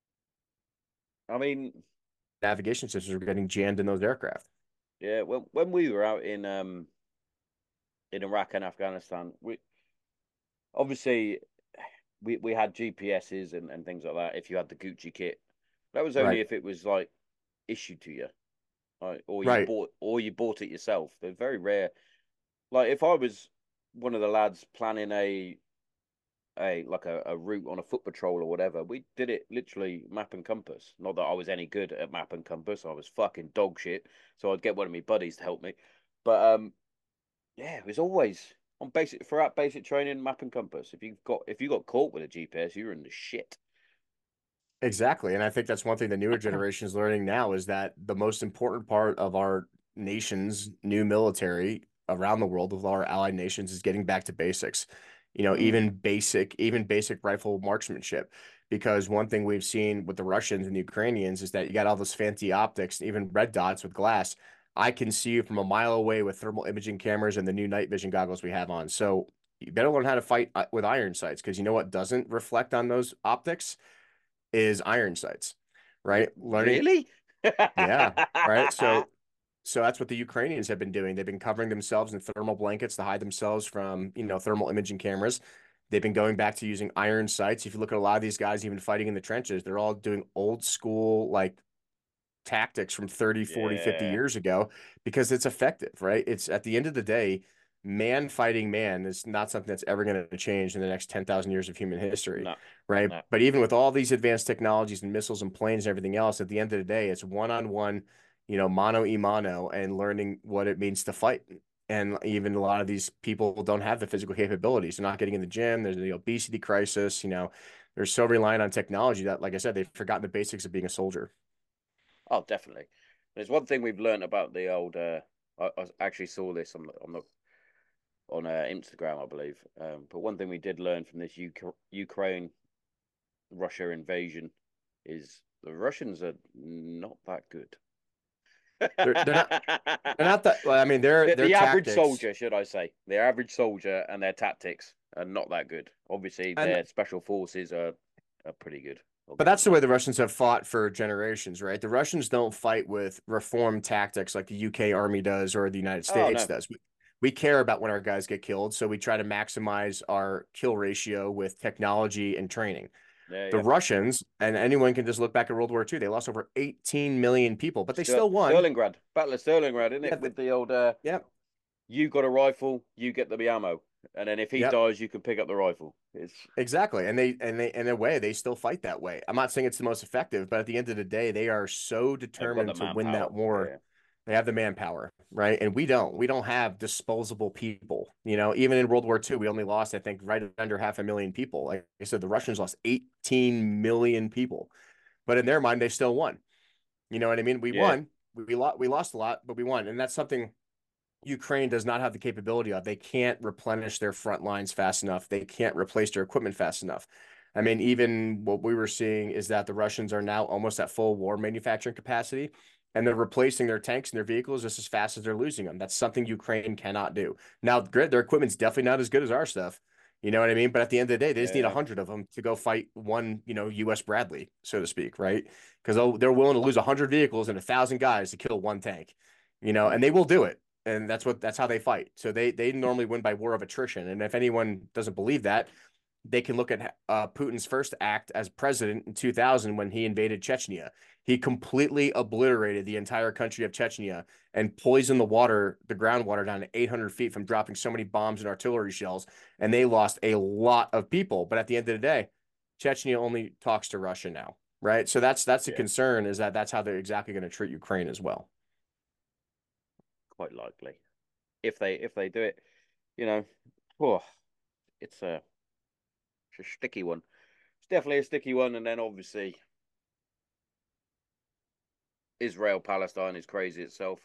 I mean, Navigation systems were getting jammed in those aircraft. yeah, when we were out in Iraq and Afghanistan, we obviously we had GPSs and things like that if you had the Gucci kit. That was only Right. if it was like issued to you. Right? Right. Or you bought it yourself. They're very rare. Like if I was one of the lads planning a route on a foot patrol or whatever, we did it literally map and compass. Not that I was any good at map and compass. I was fucking dog shit. So I'd get one of my buddies to help me. But yeah, it was always on basic throughout basic training, map and compass. If you got caught with a GPS, you were in the shit. Exactly. And I think that's one thing the newer generation is learning now is that the most important part of our nation's new military around the world with our allied nations is getting back to basics. Mm. Even basic rifle marksmanship. Because one thing we've seen with the Russians and the Ukrainians is that you got all those fancy optics, even red dots with glass. I can see you from a mile away with thermal imaging cameras and the new night vision goggles we have on. So you better learn how to fight with iron sights, because you know what doesn't reflect on those optics is iron sights, right? Learning, Really? yeah, right. So that's what the Ukrainians have been doing. They've been covering themselves in thermal blankets to hide themselves from, thermal imaging cameras. They've been going back to using iron sights. If you look at a lot of these guys, even fighting in the trenches, they're all doing old school, like tactics from 30, 40, 50 Yeah. years ago because it's effective, right? It's at the end of the day, man fighting man is not something that's ever going to change in the next 10,000 years of human history, No. right? No. But even with all these advanced technologies and missiles and planes and everything else, at the end of the day, it's one-on-one, mano a mano and learning what it means to fight. And even a lot of these people don't have the physical capabilities. They're not getting in the gym. There's the obesity crisis. They're so reliant on technology that, like I said, they've forgotten the basics of being a soldier. Oh, definitely. There's one thing we've learned about the old. I actually saw this on Instagram, I believe. But one thing we did learn from this Ukraine Russia invasion is the Russians are not that good. They're not they're not that well, I mean their The average tactics soldier, should I say, the average soldier and their tactics are not that good. Obviously, and their special forces are pretty good. I'll but give that's them the that. way the Russians have fought for generations, right? The Russians don't fight with reformed tactics like the UK Army does or the United Oh States no, does. We care about when our guys get killed, so we try to maximize our kill ratio with technology and training. yeah, The yeah. Russians, and anyone can just look back at World War II, they lost over 18 million people, but they still won. Stalingrad, Battle of Stalingrad, isn't Yeah, it? With the old, yeah, you got a rifle, you get the ammo, and then if he yep. dies, you can pick up the rifle. It's Exactly. And they in a way they still fight that way. I'm not saying it's the most effective, but at the end of the day, they are so they've got the determined to win manpower. that war. Yeah. They have the manpower, right? And we don't. We don't have disposable people. Even in World War II, we only lost, I think, right under 500,000 people. Like I said, the Russians lost 18 million people. But in their mind, they still won. You know what I mean? We Yeah. won. We lost a lot, but we won. And that's something Ukraine does not have the capability of. They can't replenish their front lines fast enough. They can't replace their equipment fast enough. I mean, even what we were seeing is that the Russians are now almost at full war manufacturing capacity, and they're replacing their tanks and their vehicles just as fast as they're losing them. That's something Ukraine cannot do. Now, their equipment's definitely not as good as our stuff. You know what I mean? But at the end of the day, they just need Yeah. 100 of them to go fight one, U.S. Bradley, so to speak, right? Because they're willing to lose 100 vehicles and 1,000 guys to kill one tank, Mm. and they will do it, and that's how they fight. So they normally win by war of attrition. And if anyone doesn't believe that, they can look at Putin's first act as president in 2000 when he invaded Chechnya. He completely obliterated the entire country of Chechnya and poisoned the groundwater down to 800 feet from dropping so many bombs and artillery shells. And they lost a lot of people. But at the end of the day, Chechnya only talks to Russia now, right? So that's the Yeah. concern, is that that's how they're exactly going to treat Ukraine as well. Quite likely. If they do it, you know, oh, it's a sticky one. It's definitely a sticky one. And then obviously Israel Palestine is crazy itself.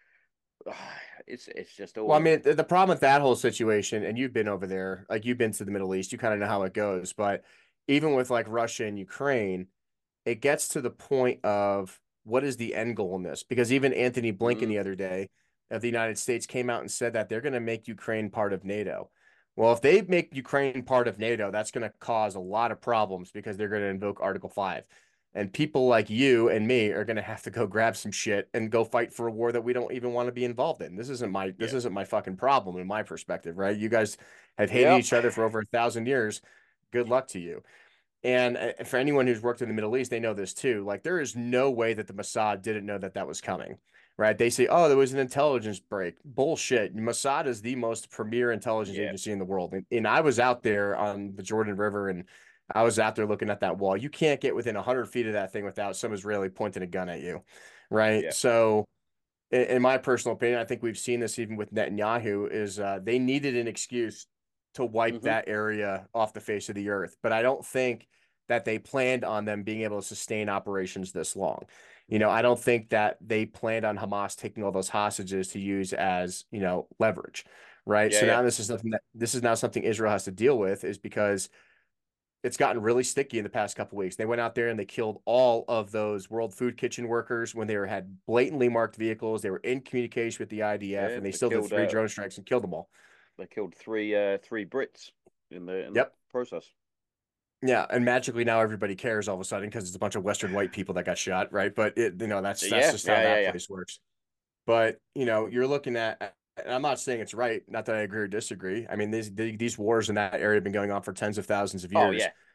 It's just Well, I all mean, the problem with that whole situation, and you've been over there, like you've been to the Middle East, you kind of know how it goes. But even with like Russia and Ukraine, it gets to the point of what is the end goal in this? Because even Anthony Blinken mm, the other day of the United States came out and said that they're going to make Ukraine part of NATO. Well, if they make Ukraine part of NATO, that's going to cause a lot of problems because they're going to invoke Article 5. And people like you and me are going to have to go grab some shit and go fight for a war that we don't even want to be involved in. This yeah. isn't my fucking problem in my perspective, right? You guys have hated Yep. each other for over 1,000 years. Good luck to you. And for anyone who's worked in the Middle East, they know this too. Like, there is no way that the Mossad didn't know that that was coming, right? They say, oh, there was an intelligence break. Bullshit. Mossad is the most premier intelligence Yeah. agency in the world. And I was out there on the Jordan River, and I was out there looking at that wall. You can't get within 100 feet of that thing without some Israeli pointing a gun at you, right? Yeah. So, in my personal opinion, I think we've seen this even with Netanyahu, is they needed an excuse to wipe Hmm. that area off the face of the earth. But I don't think that they planned on them being able to sustain operations this long. I don't think that they planned on Hamas taking all those hostages to use as, leverage, right? Yeah. So Yeah. now this is now something Israel has to deal with, is because it's gotten really sticky in the past couple weeks. They went out there and they killed all of those World Food Kitchen workers when they had blatantly marked vehicles. They were in communication with the IDF, Yeah. and they still did 3 drone strikes and killed them all. They killed three Brits in the Yep. process. Yeah, and magically now everybody cares all of a sudden because it's a bunch of Western white people that got shot, right? But that's Yeah. just how Yeah. Yeah. that Yeah. place works. But you're looking at, and I'm not saying it's right, not that I agree or disagree. I mean, these wars in that area have been going on for tens of thousands of Oh years. yeah.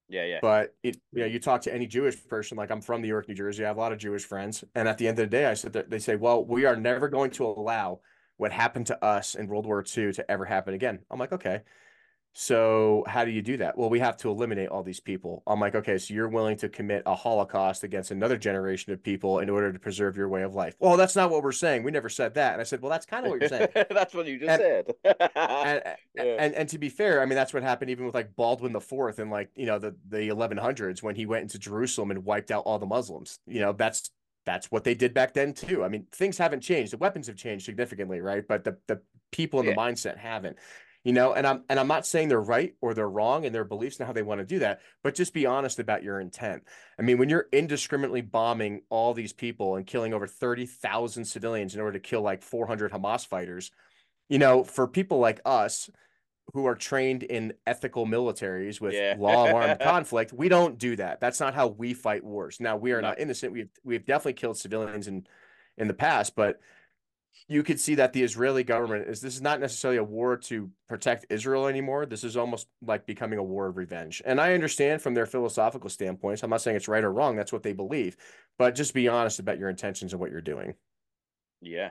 Yeah, yeah, But you talk to any Jewish person, like I'm from New York, New Jersey. I have a lot of Jewish friends, and at the end of the day, I said that they say, "Well, we are never going to allow what happened to us in World War II to ever happen again." I'm like, okay, so how do you do that? Well, we have to eliminate all these people. I'm like, okay, so you're willing to commit a Holocaust against another generation of people in order to preserve your way of life? Well, that's not what we're saying. We never said that. And I said, well, that's kind of what you're saying. that's what you just And said. and Yeah, and to be fair, I mean that's what happened even with like Baldwin the Fourth in like the 1100s when he went into Jerusalem and wiped out all the Muslims. That's what they did back then too. I mean things haven't changed. The weapons have changed significantly, right? But the people and the yeah, mindset haven't. And I'm not saying they're right or they're wrong in their beliefs and how they want to do that, but just be honest about your intent. I mean, when you're indiscriminately bombing all these people and killing over 30,000 civilians in order to kill like 400 Hamas fighters, for people like us who are trained in ethical militaries with yeah. law of armed conflict, we don't do that. That's not how we fight wars. Now, we are No, not innocent. We've definitely killed civilians in the past, but you could see that the Israeli government this is not necessarily a war to protect Israel anymore. This is almost like becoming a war of revenge. And I understand from their philosophical standpoints. I'm not saying it's right or wrong. That's what they believe. But just be honest about your intentions and what you're doing. yeah.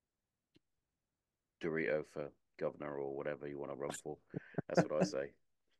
Dorito for governor or whatever you want to run for. That's what I say.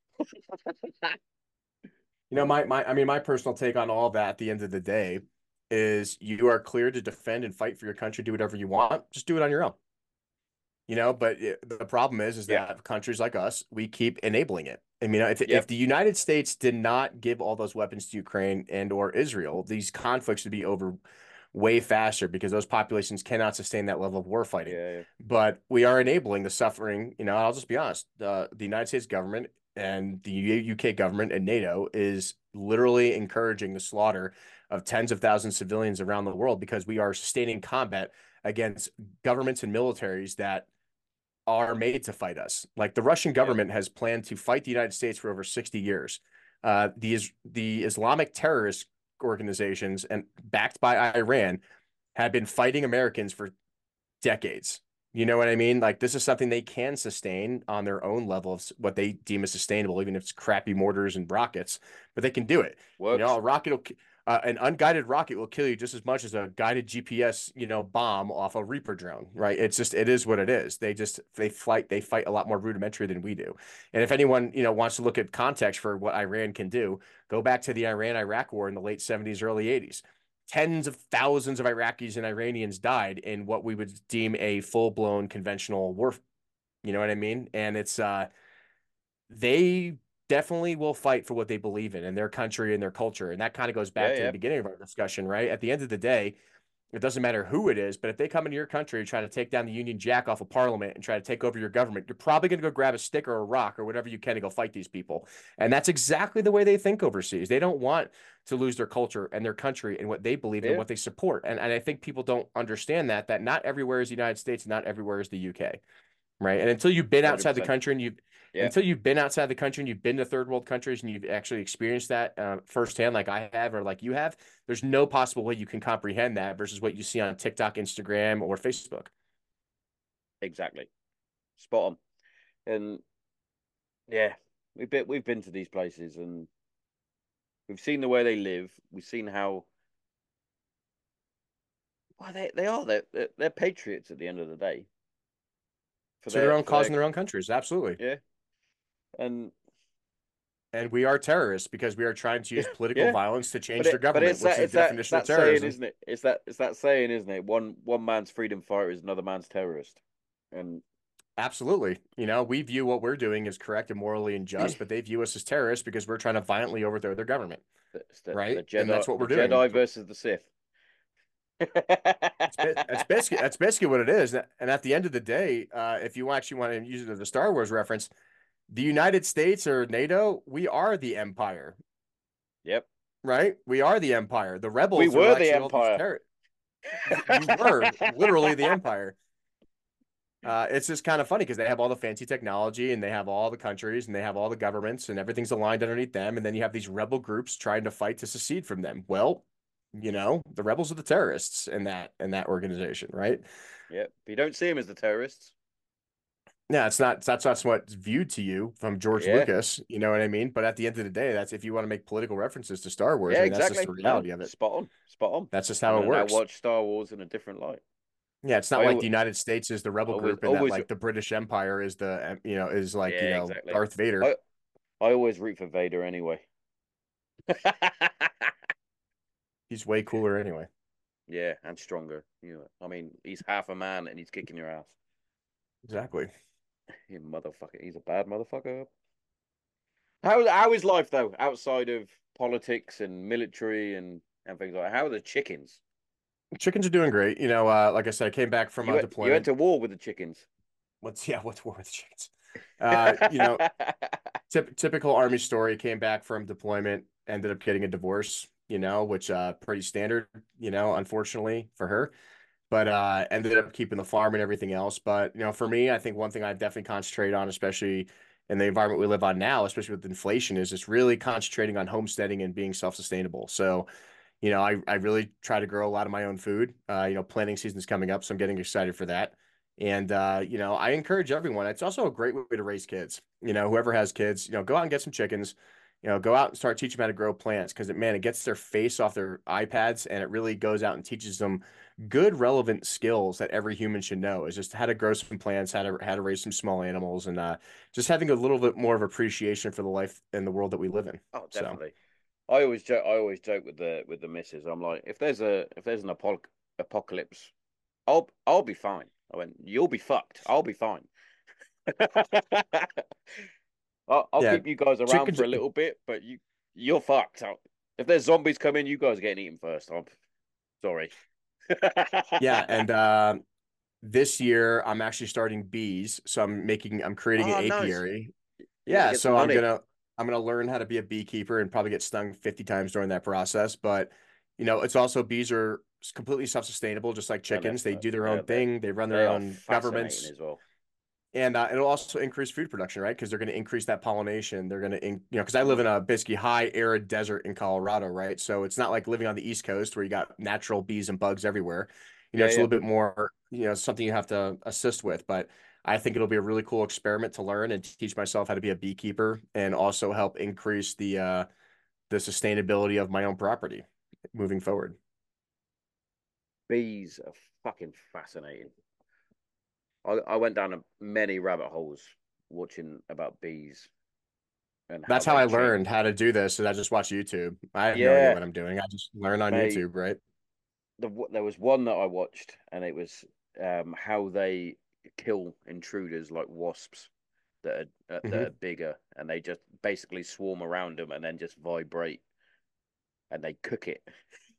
I mean, my personal take on all that at the end of the day is you are clear to defend and fight for your country, do whatever you want, just do it on your own. But the problem is Yeah, that countries like us, we keep enabling it. I mean, if yep, the United States did not give all those weapons to Ukraine and or Israel, these conflicts would be over way faster because those populations cannot sustain that level of war fighting. yeah, But we are enabling the suffering. I'll just be honest. The United States government and the UK government and NATO is literally encouraging the slaughter of tens of thousands of civilians around the world because we are sustaining combat against governments and militaries that are made to fight us. Like the Russian yep. government has planned to fight the United States for over 60 years. The Islamic terrorist organizations and backed by Iran have been fighting Americans for decades. You know what I mean? Like this is something they can sustain on their own level of what they deem as sustainable, even if it's crappy mortars and rockets, but they can do it. Works. An unguided rocket will kill you just as much as a guided GPS, bomb off a Reaper drone, right? It is what it is. They fight a lot more rudimentary than we do. And if anyone, wants to look at context for what Iran can do, go back to the Iran-Iraq war in the late 70s, early 80s. Tens of thousands of Iraqis and Iranians died in what we would deem a full-blown conventional war. You know what I mean? And they definitely will fight for what they believe in their country and their culture. And that kind of goes Yeah, back to the yeah. beginning of our discussion, right? At the end of the day, it doesn't matter who it is, but if they come into your country trying to take down the Union Jack off of Parliament and try to take over your government, you're probably going to go grab a stick or a rock or whatever you can to go fight these people. And that's exactly the way they think overseas. They don't want to lose their culture and their country and what they believe in and Yeah, what they support. And I think people don't understand that not everywhere is the United States, not everywhere is the UK, right? And until you've been outside the 100%. country and Yeah, until you've been outside the country and you've been to third world countries and you've actually experienced that firsthand, like I have or like you have, there's no possible way you can comprehend that versus what you see on TikTok, Instagram, or Facebook. exactly. Spot on. And yeah, we've been to these places and we've seen the way they live. We've seen how well they are. They're patriots at the end of the day for To their their own for cause their in their own countries, absolutely. yeah. And And we are terrorists because we are trying to use yeah, political yeah. violence to But change their but government, it's which that is it's the that it's definition of that saying, terrorism. isn't it? It's that saying, isn't it? One man's freedom fighter is another man's terrorist. And Absolutely. We view what we're doing as correct and morally and just, but they view us as terrorists because we're trying to violently overthrow their government, it's the right? And Jedi that's what the we're doing. Jedi versus the Sith. That's basically what it is. And at the end of the day, if you actually want to use it as a Star Wars reference, the United States or NATO, we are the empire, Yep. right? We are the empire. The We rebels are were the actually all these Empire. terror. You were literally the empire. It's just kind of funny because they have all the fancy technology and they have all the countries and they have all the governments and everything's aligned underneath them. And then you have these rebel groups trying to fight to secede from them. Well, the rebels are the terrorists in that organization, right? Yep. But you don't see them as the terrorists. Yeah, it's not that's what's viewed to you from George Yeah, Lucas, you know what I mean? But at the end of the day, that's if you want to make political references to Star Wars, yeah, I mean, that's just the exactly. No, reality of it. spot on, spot on. That's just I how it mean, I works. watch Star Wars in a different light. Yeah, it's not I like the United States is the rebel always, group and that always, like the British Empire is the is like, yeah, exactly. Darth Vader. I I always root for Vader anyway. He's way cooler anyway. Yeah, and stronger. I mean, he's half a man and he's kicking your ass. Exactly. You motherfucker. He's a bad motherfucker. How is life though outside of politics and military and things like that? How are the chickens? Chickens are doing great. Like I said, I came back from You went deployment. to war with the chickens. What's war with the chickens? Uh, you know, typical army story. Came back from deployment, ended up getting a divorce, which pretty standard, unfortunately for her. But ended up keeping the farm and everything else. But for me, I think one thing I definitely concentrate on, especially in the environment we live on now, especially with inflation, is just really concentrating on homesteading and being self-sustainable. So, I really try to grow a lot of my own food. Planting season's coming up, so I'm getting excited for that. And I encourage everyone. It's also a great way to raise kids. Whoever has kids, go out and get some chickens. Go out and start teaching them how to grow plants because it gets their face off their iPads and it really goes out and teaches them good, relevant skills that every human should know. Is just how to grow some plants, how to raise some small animals, and just having a little bit more of appreciation for the life and the world that we live in. Oh, So definitely. I always joke with the missus. I'm like, if there's an apocalypse, I'll be fine. I went, you'll be fucked. I'll be fine. I'll yeah, keep you guys around chickens. for a little bit, but you're fucked. If there's zombies come in, you guys are getting eaten first. I'm sorry. Yeah, and this year I'm actually starting bees, so I'm creating an Oh, nice. apiary. You're gonna Yeah, get some so honey. I'm gonna learn how to be a beekeeper and probably get stung 50 times during that process. But it's also bees are completely self-sustainable, just like And chickens. They do their own they're thing. They run they their are own fascinating governments. as well. And it'll also increase food production, right? Because they're going to increase that pollination. They're going to, because I live Mm. in a basically high arid desert in Colorado, right? So it's not like living on the East Coast where you got natural bees and bugs everywhere. Yeah, It's a yeah. little bit more, something you have to assist with. But I think it'll be a really cool experiment to learn and teach myself how to be a beekeeper and also help increase the sustainability of my own property moving forward. Bees are fucking fascinating. I went down many rabbit holes watching about bees and how That's how they I change. learned how to do this. Is I just watch YouTube. I have no idea Yeah, what I'm doing. I just learn on mate. YouTube, right? There was one that I watched, and it was how they kill intruders like wasps that Hmm. are bigger, and they just basically swarm around them and then just vibrate, and they cook it.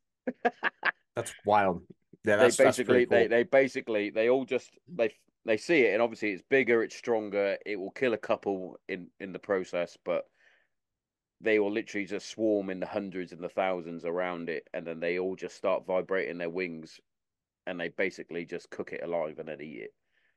That's wild. Yeah, They that's pretty basically cool. they all just they see it, and obviously it's bigger, it's stronger, it will kill a couple in the process, but they will literally just swarm in the hundreds and the thousands around it, and then they all just start vibrating their wings, and they basically just cook it alive and then eat it.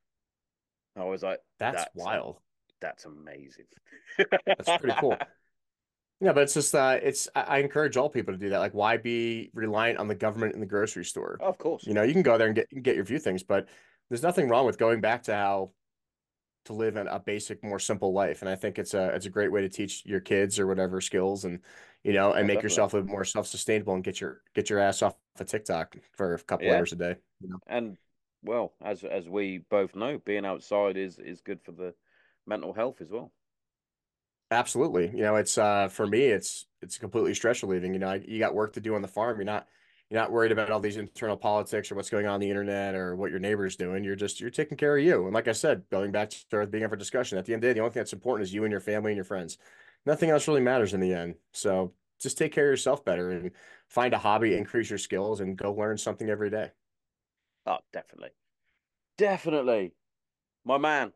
I was like, That's wild. that's amazing. That's pretty cool. Yeah, but it's just I encourage all people to do that. Like, why be reliant on the government in the grocery store? Of course. You can go there and get your few things, but there's nothing wrong with going back to how to live a basic, more simple life. And I think it's a great way to teach your kids or whatever skills and and Oh, make definitely. yourself a bit more self-sustainable and get your ass off of TikTok for a couple Yeah. hours a day. And well, as we both know, being outside is good for the mental health as well. Absolutely. It's for me, it's completely stress relieving. You got work to do on the farm. You're not worried about all these internal politics or what's going on the internet or what your neighbor's doing. You're taking care of you. And like I said, going back to our being of a discussion, at the end of the day, the only thing that's important is you and your family and your friends. Nothing else really matters in the end. So just take care of yourself better and find a hobby, increase your skills, and go learn something every day. Oh, definitely. Definitely. My man,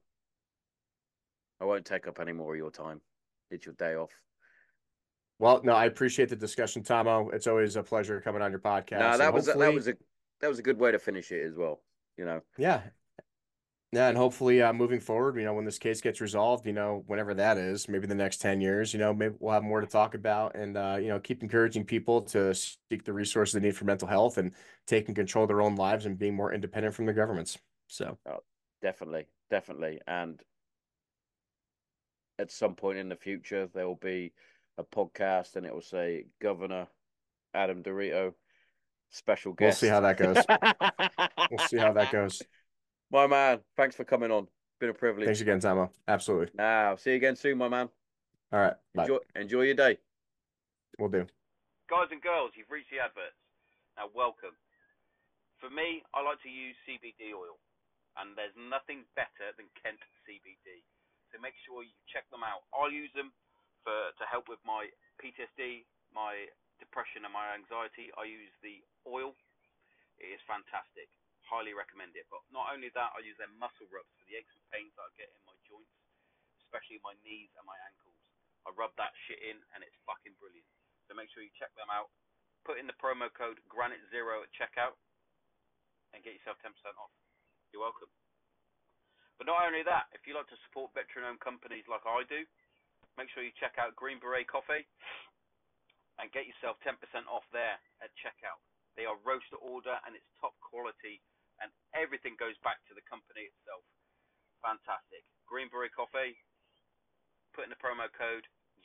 I won't take up any more of your time. It's your day off. Well, no, I appreciate the discussion, Tomo. It's always a pleasure coming on your No, podcast. And that was hopefully, a good way to finish it as well. You know. yeah, yeah, and hopefully, moving forward, when this case gets resolved, whenever that is, maybe the next 10 years, maybe we'll have more to talk about and, keep encouraging people to seek the resources they need for mental health and taking control of their own lives and being more independent from the governments. So, Oh, Definitely, definitely. And at some point in the future, there will be a podcast and it will say Governor Adam Dorito, special We'll see how guest. that goes. We'll see how that goes. My man, thanks for coming on. Been a Thanks privilege. again, Tamo. Absolutely. See you again soon, my man. All right. Bye. Enjoy your day. We'll do. Guys and girls, you've reached the adverts. Now, welcome. For me, I like to use CBD oil, and there's nothing better than Kent CBD. So make sure you check them out. I'll use them to help with my PTSD, my depression, and my anxiety. I use the oil. It is fantastic. Highly recommend it. But not only that, I use their muscle rubs for the aches and pains that I get in my joints, especially my knees and my ankles. I rub that shit in, and it's fucking brilliant. So make sure you check them out. Put in the promo code Granite0 at checkout and get yourself 10% off. You're welcome. But not only that, if you like to support veteran-owned companies like I do, make sure you check out Green Beret Coffee and get yourself 10% off there at checkout. They are roast to order and it's top quality, and everything goes back to the company itself. Fantastic. Green Beret Coffee, put in the promo code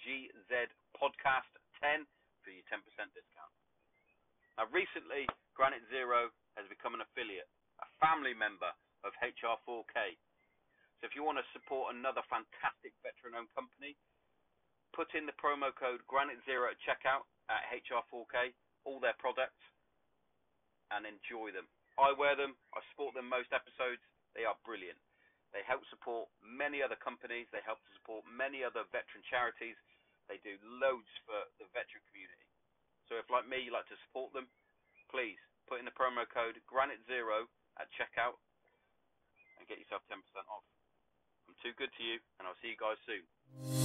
GZPodcast10 for your 10% discount. Now, recently, Granite Zero has become an affiliate, a family member of HR4K. So if you want to support another fantastic veteran-owned company, put in the promo code Granite0 at checkout at HR4K, all their products, and enjoy them. I wear them. I support them most episodes. They are brilliant. They help support many other companies. They help to support many other veteran charities. They do loads for the veteran community. So if, like me, you like to support them, please put in the promo code Granite0 at checkout and get yourself 10% off. I'm too good to you, and I'll see you guys soon.